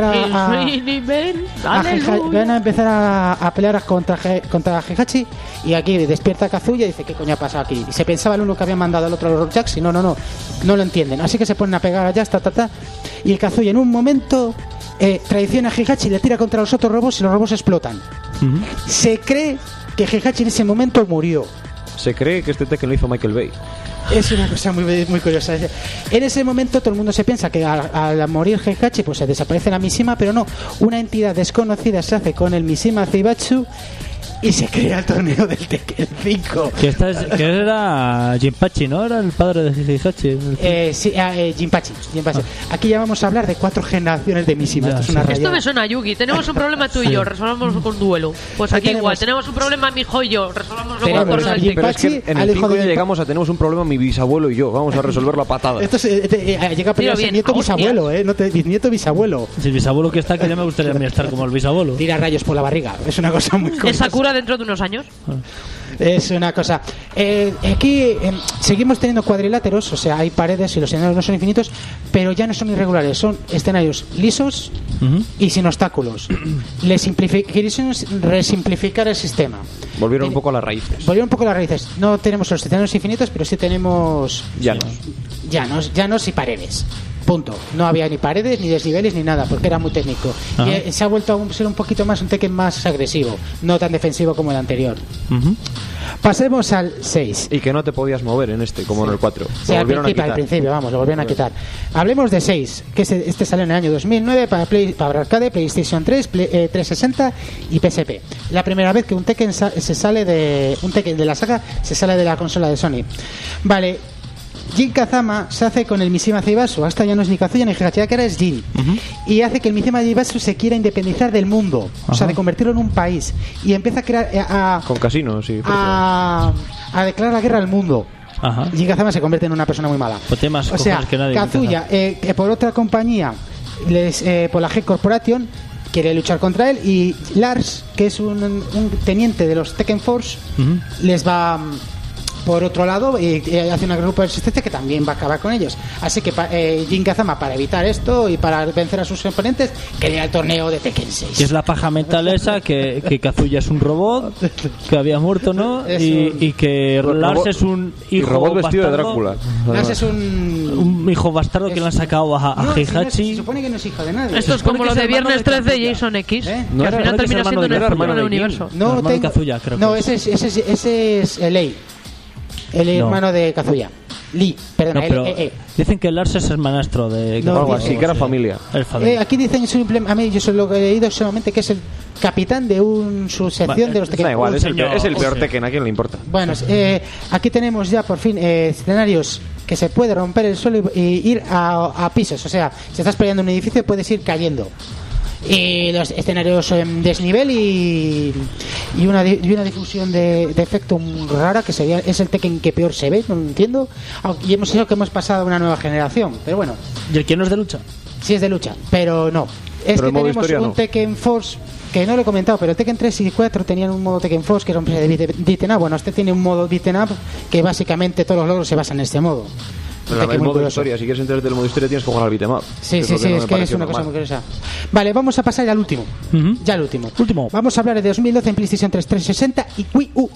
van a empezar a pelear contra Heihachi, y aquí despierta Kazuya y dice: ¿qué coño ha pasado aquí? Y se pensaba el uno que había mandado al otro a los RoboJax, y no lo entienden, así que se ponen a pegar a Jax, y el Kazuya en un momento traiciona a Heihachi, le tira contra los otros robots y los robots explotan. Se cree que Heihachi en ese momento murió. Se cree que este Tekken lo hizo Michael Bay. Es una cosa muy, muy curiosa. En ese momento todo el mundo se piensa que al morir Heihachi pues se desaparece la Mishima, pero no, una entidad desconocida se hace con el Mishima Zaibatsu y se crea el torneo del Tekken 5. Que era Jinpachi, ¿no? Era el padre de Heihachi. Sí, Jinpachi. Aquí ya vamos a hablar de 4 generaciones de Mishima. Esto me suena a Yugi. Tenemos un problema tú y yo, resolvámoslo con duelo. Pues aquí igual, tenemos un problema mi hijo y yo, resolvámoslo con torneo del Tekken. Pero es que en el 5 ya llegamos a tenemos un problema mi bisabuelo y yo. Vamos a resolverlo a patadas. Esto llega a pelearse nieto bisabuelo, no te bisnieto bisabuelo. Si el bisabuelo que está, que ya me gustaría a mí estar como el bisabuelo. Tira rayos por la barriga. Es una cosa muy curiosa. ¿Es Sakura dentro de unos años? Es una cosa. Aquí seguimos teniendo cuadriláteros, o sea, hay paredes y los escenarios no son infinitos, pero ya no son irregulares, son escenarios lisos y sin obstáculos. Quisieron resimplificar el sistema. Volvieron un poco a las raíces. No tenemos los escenarios infinitos, pero sí tenemos llanos y paredes. Punto. No había ni paredes, ni desniveles, ni nada, porque era muy técnico. Y se ha vuelto a ser un poquito más un Tekken más agresivo, no tan defensivo como el anterior. Pasemos al 6. Y que no te podías mover en este, como en el 4. Sí, al principio, vamos, lo volvieron a quitar. Hablemos de 6, que este salió en el año 2009 para arcade, PlayStation 3, 360 y PSP. La primera vez que un Tekken un Tekken de la saga se sale de la consola de Sony. Vale. Jin Kazama se hace con el Mishima Zaibatsu. Hasta ya no es ni Kazuya ni Heihachi, que ahora es Jin. Y hace que el Mishima Zaibatsu se quiera independizar del mundo. O sea, de convertirlo en un país. Y empieza a crear... con casinos, sí. A declarar la guerra al mundo. Jin Kazama se convierte en una persona muy mala. O sea, Kazuya, por otra compañía, por la G Corporation, quiere luchar contra él. Y Lars, que es un teniente de los Tekken Force, les va... por otro lado, hace una grupo de resistencia que también va a acabar con ellos. Así que Jin Kazama, para evitar esto y para vencer a sus oponentes, crea el torneo de Tekken 6. Que es la paja mental esa, que Kazuya es un robot, que había muerto, ¿no? Y que Lars es un hijo robot vestido bastardo, de Drácula. Lars es un hijo bastardo que le han sacado a Heihachi. Se supone que no es hijo de nadie. Esto es como lo de Viernes 13 de Jason X, que al final termina siendo un hermano del universo. No, Kazuya, creo no, que ese es Lei. El hermano de Kazuya. Lee, perdona, no, pero dicen que Lars es hermanastro de... algo así, que era familia. Aquí dicen simplemente, a mí yo solo lo que he leído solamente que es el capitán de su sección de los Tekken. Da igual, es el peor Tekken, ¿a quién le importa? Bueno, aquí tenemos ya por fin escenarios que se puede romper el suelo y ir a pisos. O sea, si estás peleando en un edificio puedes ir cayendo. Y los escenarios en desnivel y una difusión de efecto muy rara, que es el Tekken que peor se ve, no lo entiendo. Y hemos dicho que hemos pasado a una nueva generación, pero bueno. ¿Y el que no es de lucha? Sí, es de lucha, pero no. Es que tenemos un Tekken Force, que no lo he comentado, pero Tekken 3 y 4 tenían un modo Tekken Force que era un de beaten up. Bueno, este tiene un modo beaten up que básicamente todos los logros se basan en este modo. El modo historia, si quieres enterarte del modo historia tienes que jugar al beat'em up. Sí, es que es una cosa muy curiosa. Vale, vamos a pasar ya al último. Ya al último. Vamos a hablar de 2012 en PlayStation 3, 360 y Wii U.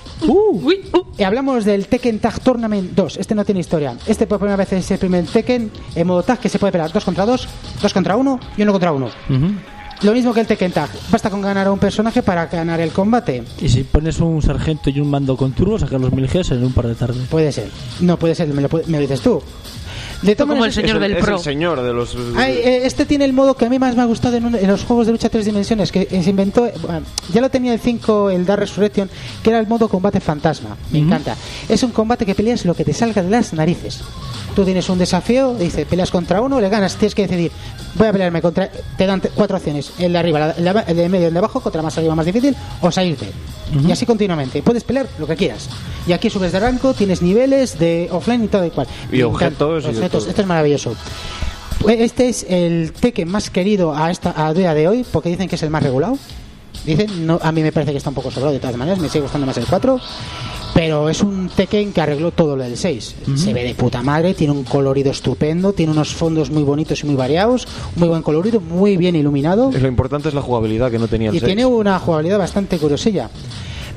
Y hablamos del Tekken Tag Tournament 2. Este no tiene historia. Este por primera vez es el primer Tekken en modo tag que se puede pelear 2 contra 2, 2 contra 1 y 1 contra 1. Lo mismo que el Tekken Tag. Basta con ganar a un personaje para ganar el combate. Y si pones un sargento y un mando con turbo, sacas los 1000 Gs en un par de tardes. Puede ser. No puede ser, me lo dices tú. Como el señor del Pro. Es el señor de los... Este tiene el modo que a mí más me ha gustado en los juegos de lucha 3 dimensiones, que se inventó, ya lo tenía el 5, el Dark Resurrection, que era el modo combate fantasma. Me encanta. Es un combate que peleas lo que te salga de las narices. Tú tienes un desafío, dice, peleas contra uno, le ganas, tienes que decidir, voy a pelearme contra... Te dan 4 opciones, el de arriba, el de medio, el de abajo, contra más arriba más difícil, o salirte. Y así continuamente. Puedes pelear lo que quieras. Y aquí subes de rango, tienes niveles de offline y todo igual. Y objetos. Esto es maravilloso. Este es el Tekken más querido a día de hoy, porque dicen que es el más regulado. Dicen, no, a mí me parece que está un poco sobrado de todas maneras, me sigue gustando más el 4. Pero es un Tekken que arregló todo lo del 6. Se ve de puta madre, tiene un colorido estupendo, tiene unos fondos muy bonitos y muy variados, muy buen colorido, muy bien iluminado. Lo importante es la jugabilidad, que no tenía el 6. Y tiene una jugabilidad bastante curiosilla.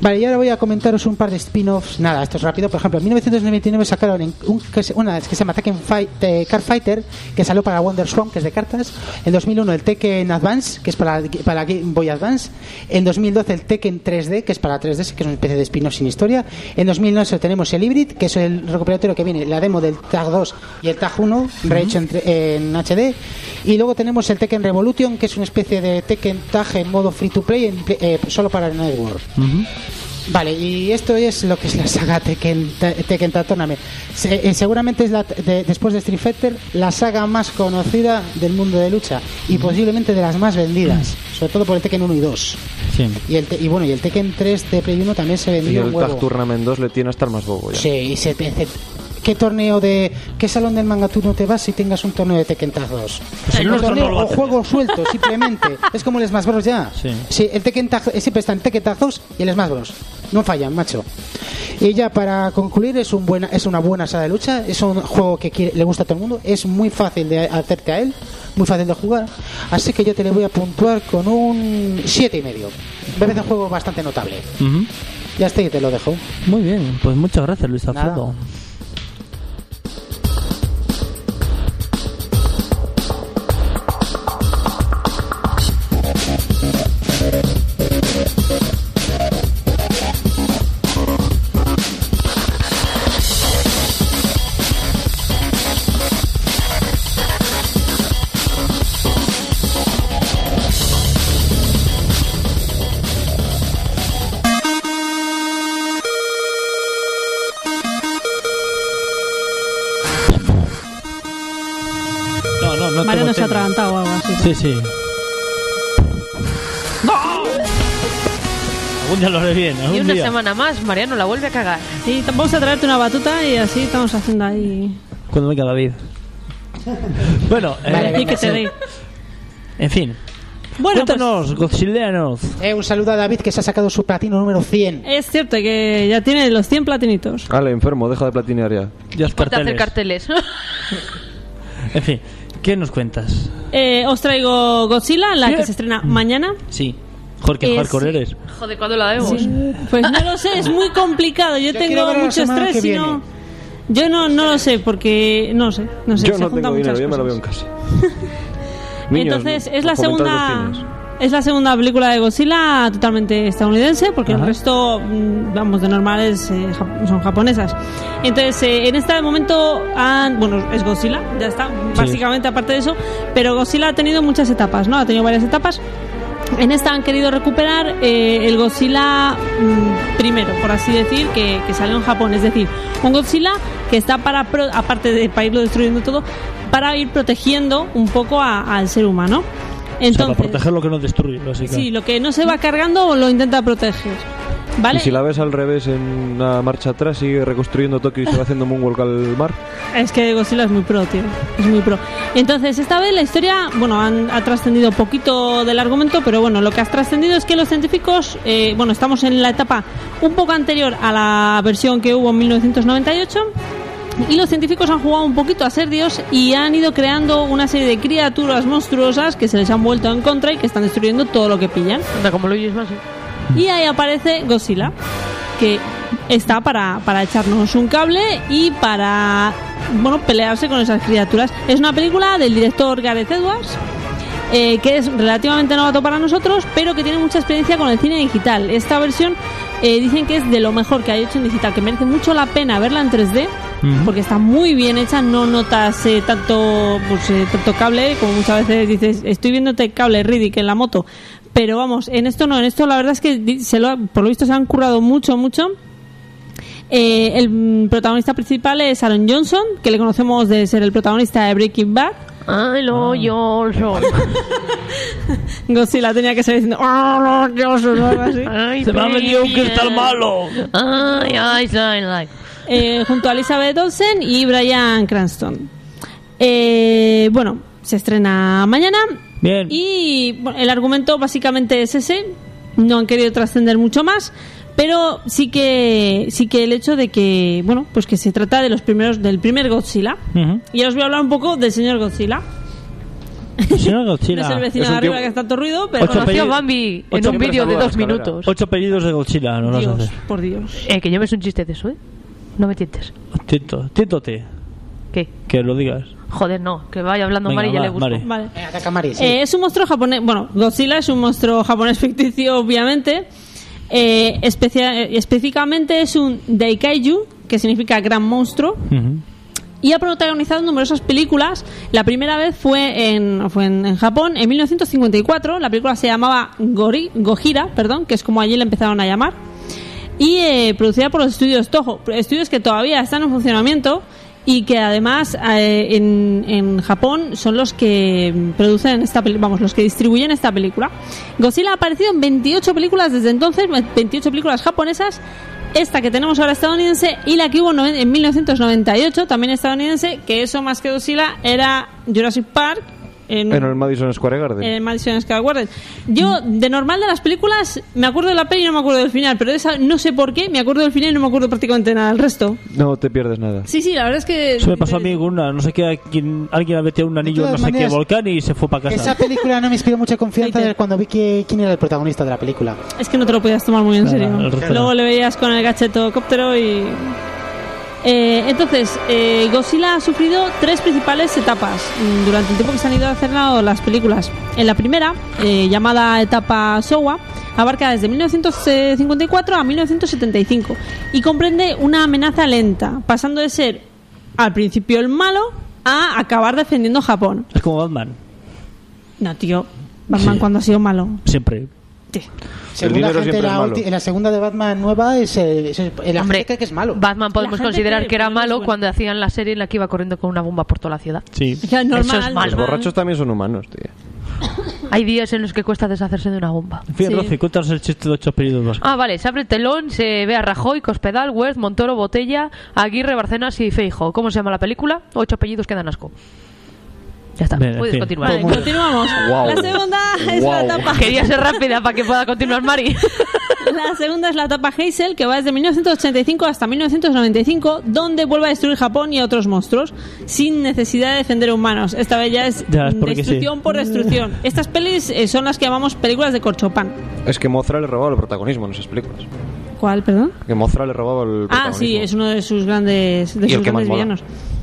Vale, y ahora voy a comentaros un par de spin-offs. Nada, esto es rápido. Por ejemplo, en 1999 sacaron una que se llama Tekken Card Fighter, que salió para WonderSwan, que es de cartas. En 2001 el Tekken Advance, que es para Game Boy Advance. En 2012 el Tekken 3D, que es para 3DS, que es una especie de spin-off sin historia. En 2009 tenemos el Hybrid, que es el recuperatorio que viene la demo del Tag 2 y el Tag 1, rehecho en HD. Y luego tenemos el Tekken Revolution, que es una especie de Tekken Tag en modo free to play solo para el Network. Vale, y esto es lo que es la saga Tekken Tag Tournament. Seguramente es después de Street Fighter la saga más conocida del mundo de lucha y posiblemente de las más vendidas, sobre todo por el Tekken 1 y 2. Sí. Y el Tekken 3 de Play 1 también se vendió. Y el Tag Tournament 2 le tiene hasta el más bobo ya. Sí, y ¿qué salón del manga tú no te vas si tengas un torneo de Tekken Tag 2? O juego suelto, simplemente. Es como el Smash Bros. Ya. Sí, el Tekken Tag siempre está en Tekken Tag 2 y el Smash Bros. No fallan, macho. Y ya para concluir, es una buena saga de lucha. Es un juego que le gusta a todo el mundo. Es muy fácil de hacerte a él, muy fácil de jugar. Así que yo te le voy a puntuar con un 7,5. Me parece un juego bastante notable. Ya está, y te lo dejo. Muy bien, pues muchas gracias, Luis Alfredo. Mariano se ha atragantado o algo así. Sí. ¡No! Algún día lo haré bien. Y una semana más, Mariano la vuelve a cagar. Sí, vamos a traerte una batuta y así estamos haciendo ahí. Cuando venga David. Bueno, y que te dé. En fin. Bueno, cuéntanos, Godzillanos. Un saludo a David, que se ha sacado su platino número 100. Es cierto que ya tiene los 100 platinitos. Vale, enfermo, deja de platinear ya. Ya es carteles. Hacer carteles. En fin, ¿qué nos cuentas? Os traigo Godzilla, la que se estrena mañana. Sí. Jorge, hardcore eres. Joder, ¿cuándo la vemos? Sí. Pues no lo sé, es muy complicado. Yo tengo mucho estrés y no... Yo no lo sé, porque... No sé. Yo no tengo dinero, yo me lo veo en casa. Entonces, es la segunda película de Godzilla totalmente estadounidense, porque el resto, vamos, de normales son japonesas. Entonces, en este momento es Godzilla, ya está, básicamente aparte de eso, pero Godzilla ha tenido muchas etapas, ¿no? Ha tenido varias etapas. En esta han querido recuperar el Godzilla primero, por así decir, que salió en Japón. Es decir, un Godzilla que está aparte de para irlo destruyendo todo, para ir protegiendo un poco al ser humano. Entonces, para proteger lo que no destruye, básicamente. Sí, lo que no se va cargando lo intenta proteger. ¿Vale? Y si la ves al revés en una marcha atrás, sigue reconstruyendo Tokio y se va haciendo moonwalk al mar. Es que Godzilla es muy pro, tío. Es muy pro. Entonces, esta vez la historia, ha trascendido poquito del argumento, pero lo que ha trascendido es que los científicos, estamos en la etapa un poco anterior a la versión que hubo en 1998. Y los científicos han jugado un poquito a ser Dios y han ido creando una serie de criaturas monstruosas que se les han vuelto en contra y que están destruyendo todo lo que pillan. Como Luigi Mansion. Y ahí aparece Godzilla, que está para echarnos un cable y para pelearse con esas criaturas. Es una película del director Gareth Edwards, que es relativamente novato para nosotros, pero que tiene mucha experiencia con el cine digital. Esta versión dicen que es de lo mejor que ha hecho en digital, que merece mucho la pena verla en 3D, porque está muy bien hecha, no notas tanto cable, como muchas veces dices, estoy viéndote cable Riddick en la moto. Pero vamos, en esto la verdad es que por lo visto se han currado mucho. El protagonista principal es Aaron Johnson, que le conocemos de ser el protagonista de Breaking Bad. Johnson. Godzilla tenía que ser diciendo Johnson o algo así. Se me ha metido un cristal malo. Junto a Elizabeth Olsen y Bryan Cranston. Se estrena mañana. Bien. Y el argumento básicamente es ese. No han querido trascender mucho más, pero sí que el hecho de que que se trata de del primer Godzilla. Y ahora os voy a hablar un poco del señor Godzilla. Si no, Godzilla. No es el vecino de arriba que está todo ruido, pero... Conoció a Bambi en un vídeo de 2 minutos. 8 apellidos de Godzilla, no los haces. Por Dios. Que yo me es un chiste de eso, ¿eh? No me tientes. Tiéntote. ¿Qué? Que lo digas. Joder, no, que vaya hablando Mari y ya le gusto. Vale. Ataca Mari, sí. Es un monstruo japonés. Bueno, Godzilla es un monstruo japonés ficticio, obviamente. Específicamente es un Daikaiju, que significa gran monstruo. Y ha protagonizado numerosas películas. La primera vez fue en Japón en 1954. La película se llamaba Gojira, que es como allí le empezaron a llamar. Y producida por los estudios Toho, estudios que todavía están en funcionamiento y que además en Japón son los que producen los que distribuyen esta película. Godzilla ha aparecido en 28 películas desde entonces, 28 películas japonesas. Esta que tenemos ahora estadounidense y la que hubo en 1998 también estadounidense, que eso más que Godzilla era Jurassic Park en el Madison Square Garden. En el Madison Square Garden. Yo, de normal de las películas, me acuerdo de la peli y no me acuerdo del final, pero de esa no sé por qué, me acuerdo del final y no me acuerdo prácticamente nada del resto. No te pierdes nada. Sí, la verdad es que... Eso me pasó a mí con una, no sé qué, alguien ha metido un anillo en no sé qué volcán y se fue para casa. Esa película no me inspiró mucha confianza cuando vi quién era el protagonista de la película. Es que no te lo podías tomar muy en serio. Luego le veías con el gachetocóptero y... Entonces, Godzilla ha sufrido 3 principales etapas durante el tiempo que se han ido haciendo las películas. En la primera, llamada etapa Showa, abarca desde 1954 a 1975 y comprende una amenaza lenta, pasando de ser al principio el malo a acabar defendiendo Japón. Es como Batman. No, tío, Batman cuando ha sido malo. Siempre. Según la gente, en la segunda de Batman nueva es el Hombre, que es malo. Batman podemos considerar que era malo cuando hacían la serie en la que iba corriendo con una bomba por toda la ciudad. Sí. Eso es malo. Los borrachos también son humanos, tío. Hay días en los que cuesta deshacerse de una bomba. En fin, sí. Rocío, cuéntanos el chiste de 8 apellidos vascos. Vale, se abre el telón, se ve a Rajoy, Cospedal, Werth, Montoro, Botella, Aguirre, Barcenas y Feijóo. ¿Cómo se llama la película? 8 apellidos que dan asco. Ya está, puedes continuar. Vale, continuamos. Wow. La segunda es la etapa... Quería ser rápida para que pueda continuar Mari. La segunda es la etapa Heysel, que va desde 1985 hasta 1995, donde vuelve a destruir Japón y a otros monstruos, sin necesidad de defender humanos. Esta vez ya es destrucción por destrucción. Estas pelis son las que llamamos películas de corchopán. Es que Mothra le robaba el protagonismo en esas películas. ¿Cuál, perdón? Que Mothra le robaba el protagonismo. Sí, es uno de sus grandes villanos.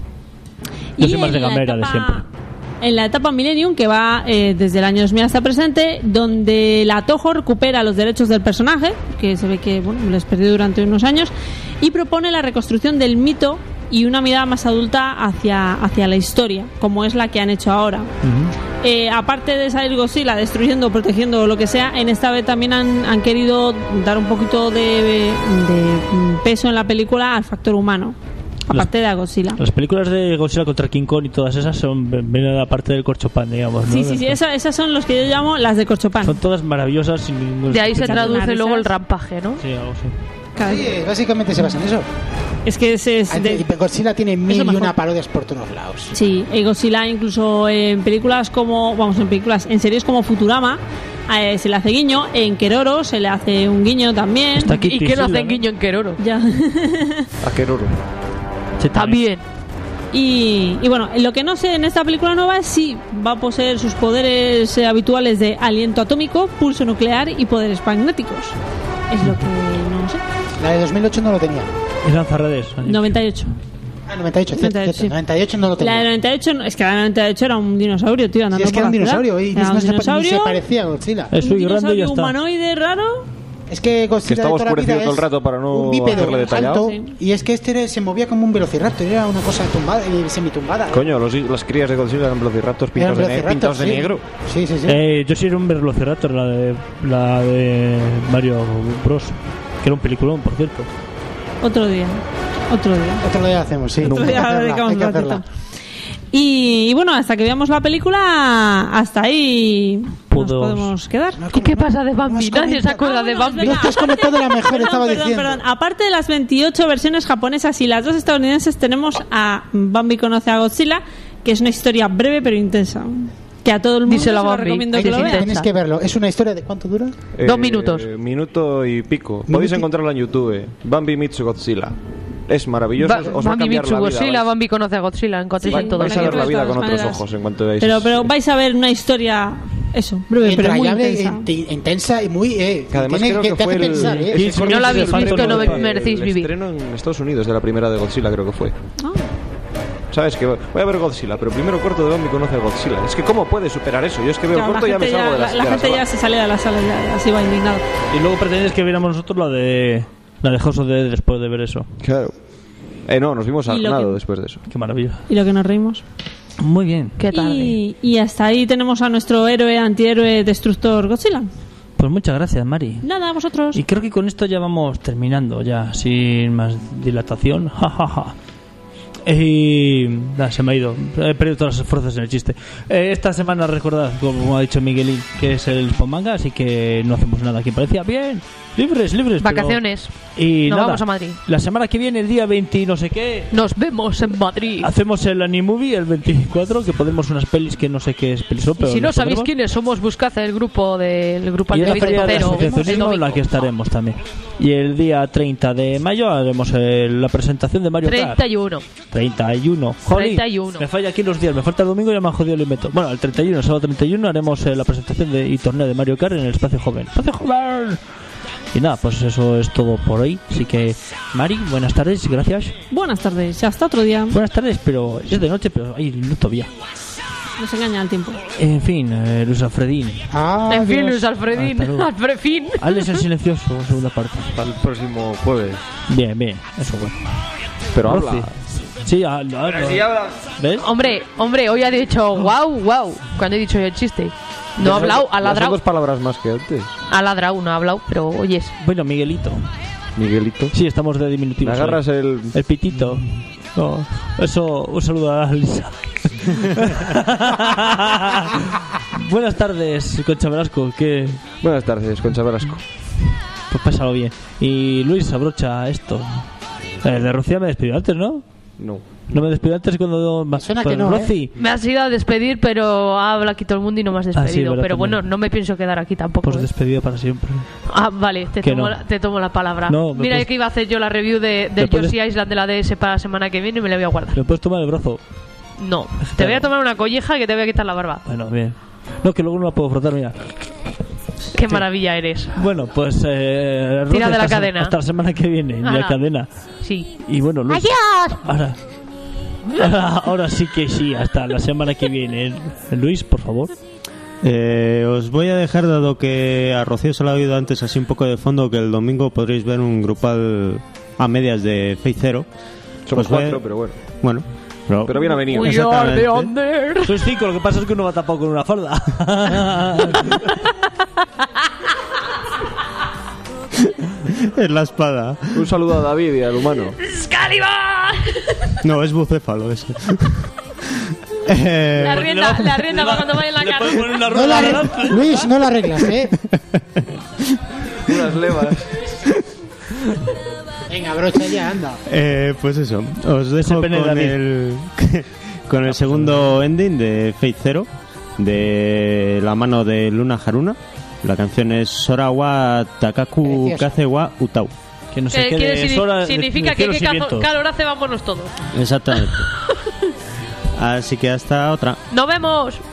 Yo soy más de Gamera de siempre. En la etapa Millennium, que va desde el año 2000 hasta el presente, donde la Toho recupera los derechos del personaje, que se ve que les perdió durante unos años, y propone la reconstrucción del mito y una mirada más adulta hacia la historia, como es la que han hecho ahora. Aparte de salir Godzilla destruyendo, protegiendo o lo que sea, en esta vez también han querido dar un poquito de peso en la película al factor humano. Aparte de Godzilla. Las películas de Godzilla contra King Kong y todas esas vienen a la parte del corchopán, digamos, ¿no? Sí, esas son los que yo llamo las de corchopán. Son todas maravillosas. De ahí se traduce luego el rampaje, ¿no? Sí, algo así. Claro. Sí, básicamente se basa en eso. Es que Godzilla tiene mil y una parodias por todos lados. Sí, Godzilla incluso en películas en series como Futurama se le hace guiño, en Keroro se le hace un guiño también. ¿Y qué no hacen guiño en Keroro? Ya. A Keroro. Está bien. Y bueno, lo que no sé en esta película nueva es si va a poseer sus poderes habituales de aliento atómico, pulso nuclear y poderes magnéticos. Es lo que no sé. La de 2008 no lo tenía. ¿Y lanzarredes? 98. 98, cierto. Sí. 98 no lo tenía. La de 98, es que la de 98 era un dinosaurio, tío, andando es que era un dinosaurio y no se parecía a Godzilla. Es un dinosaurio humanoide raro. Es que Godzilla estaba oscurecido todo el rato para no un bípedo hacerle detallado. alto, y es que se movía como un velociraptor, era una cosa tumbada y semitumbada. Coño, las crías de Godzilla eran velociraptors pintados de negro. Sí. Yo sí era un velociraptor, la de Mario Bros, que era un peliculón, por cierto. Otro día hacemos, sí. Otro día hay que hacerla. Y bueno, hasta que veamos la película, hasta ahí nos podemos quedar. ¿Y qué pasa de Bambi? Nadie se acuerda de Bambi. No te has conectado de la mejor, estaba diciendo. Perdón. Aparte de las 28 versiones japonesas y las 2 estadounidenses, tenemos a Bambi conoce a Godzilla, que es una historia breve pero intensa. Que a todo el mundo se lo recomiendo que lo vean. Tienes que verlo. ¿Es una historia de cuánto dura? 2 minutos. Minuto y pico. Podéis encontrarla en YouTube. Bambi Meets Godzilla. Es maravilloso. Os va a cambiar la vida. Godzilla, Bambi conoce a Godzilla. Vais a ver la vida con otros ojos en cuanto veáis. Pero vais a ver una historia, eso, breve, pero muy intensa y muy... que además creo que fue pensar, si no la habéis visto, no merecéis vivir. El estreno en Estados Unidos de la primera de Godzilla, creo que fue. ¿Sabes? Que voy a ver Godzilla, pero primero corto de Bambi conoce a Godzilla. Es que ¿cómo puedes superar eso? Yo es que veo corto y ya me salgo de la sala. La gente ya se sale de la sala, ya así va indignado. Y luego pretendes que viéramos nosotros la de House of the Dead después de ver eso. Claro. No, nos vimos nada después de eso. Qué maravilla. Y lo que nos reímos. Muy bien. Qué tarde. Y hasta ahí tenemos a nuestro héroe, antihéroe, destructor Godzilla. Pues muchas gracias, Mari. Nada, a vosotros. Y creo que con esto ya vamos terminando, ya, sin más dilatación. Y se me ha ido. He perdido todas las fuerzas en el chiste. Esta semana, recordad, como ha dicho Miguelín, que es el Pomanga, así que no hacemos nada aquí en Valencia. Bien, libres. Vacaciones. Y nada, vamos a Madrid. La semana que viene, el día 20 no sé qué, nos vemos en Madrid. Hacemos el Animovie el 24, que podemos unas pelis que no sé qué es pelis son, pero si no sabéis quiénes somos, buscad el grupo y la feria de asociacionismo en la que estaremos también. Y el día 30 de mayo haremos la presentación de Mario Kart. 31. Jolín, 31. Me falla aquí los días, me falta el domingo y ya me han jodido el invento. Bueno, el 31, sábado 31 haremos la presentación y torneo de Mario Kart en el Espacio Joven. Y nada, pues eso es todo por hoy. Así que, Mari, buenas tardes, gracias. Buenas tardes, hasta otro día. Buenas tardes, pero es de noche, pero hay luz todavía. Nos engaña el tiempo. En fin, Luis Alfredín. En fin, Luis Alfredín. Alfredín. Alex el silencioso, segunda parte. Hasta el próximo jueves. Bien, eso bueno. Pero habla. Sí, habla. ¿Ves? Hombre, hoy ha dicho wow, cuando he dicho yo el chiste. No ha hablado, ha ladrado. Dos palabras más que antes. Ha ladrado, no ha hablado, pero oyes. Bueno, Miguelito. Sí, estamos de diminutivos. Me agarras el pitito. No, eso, un saludo a Lisa. Buenas tardes, Concha Velasco. Buenas tardes, Concha Velasco. Pues pásalo bien. Y Luis, abrocha esto. De Rocía me despidió antes, ¿no? No me despidió antes cuando... Suena que no, Me has ido a despedir, pero habla aquí todo el mundo y no me has despedido. Pero bueno, no me pienso quedar aquí tampoco. Pues despedido para siempre. Vale, te tomo la palabra. Mira que iba a hacer yo la review del Yoshi Island de la DS para la semana que viene y me la voy a guardar. ¿Me puedes tomar el brazo? No, te voy a tomar una colleja que te voy a quitar la barba. Bueno, bien. No, que luego no la puedo frotar, mira. Qué maravilla eres. Bueno, pues... tira de la cadena. Hasta la semana que viene, la cadena. Sí. Y bueno, Luis... ¡Adiós! Ahora sí que sí, hasta la semana que viene. Luis, por favor. Os voy a dejar, dado que a Rocío se lo ha oído antes así un poco de fondo, que el domingo podréis ver un grupal a medias de Phase Zero. Somos 4, pero bueno. Bueno. Pero bien ha venido. Sois 5, lo que pasa es que uno va tapado con una falda. Es la espada. Un saludo a David y al humano. ¡Excalibur! No, es bucéfalo ese. La rienda para cuando vaya en la carrera. Luis, no la arreglas, Unas levas. Venga, brocha ya, anda. Pues eso, os dejo con el segundo ending de Phase Zero, de la mano de Luna Haruna. La canción es Sora wa Takaku Kaze wa Utau. Que no sé qué significa que calor hace, vámonos todos. Exactamente. Así que hasta otra. ¡Nos vemos!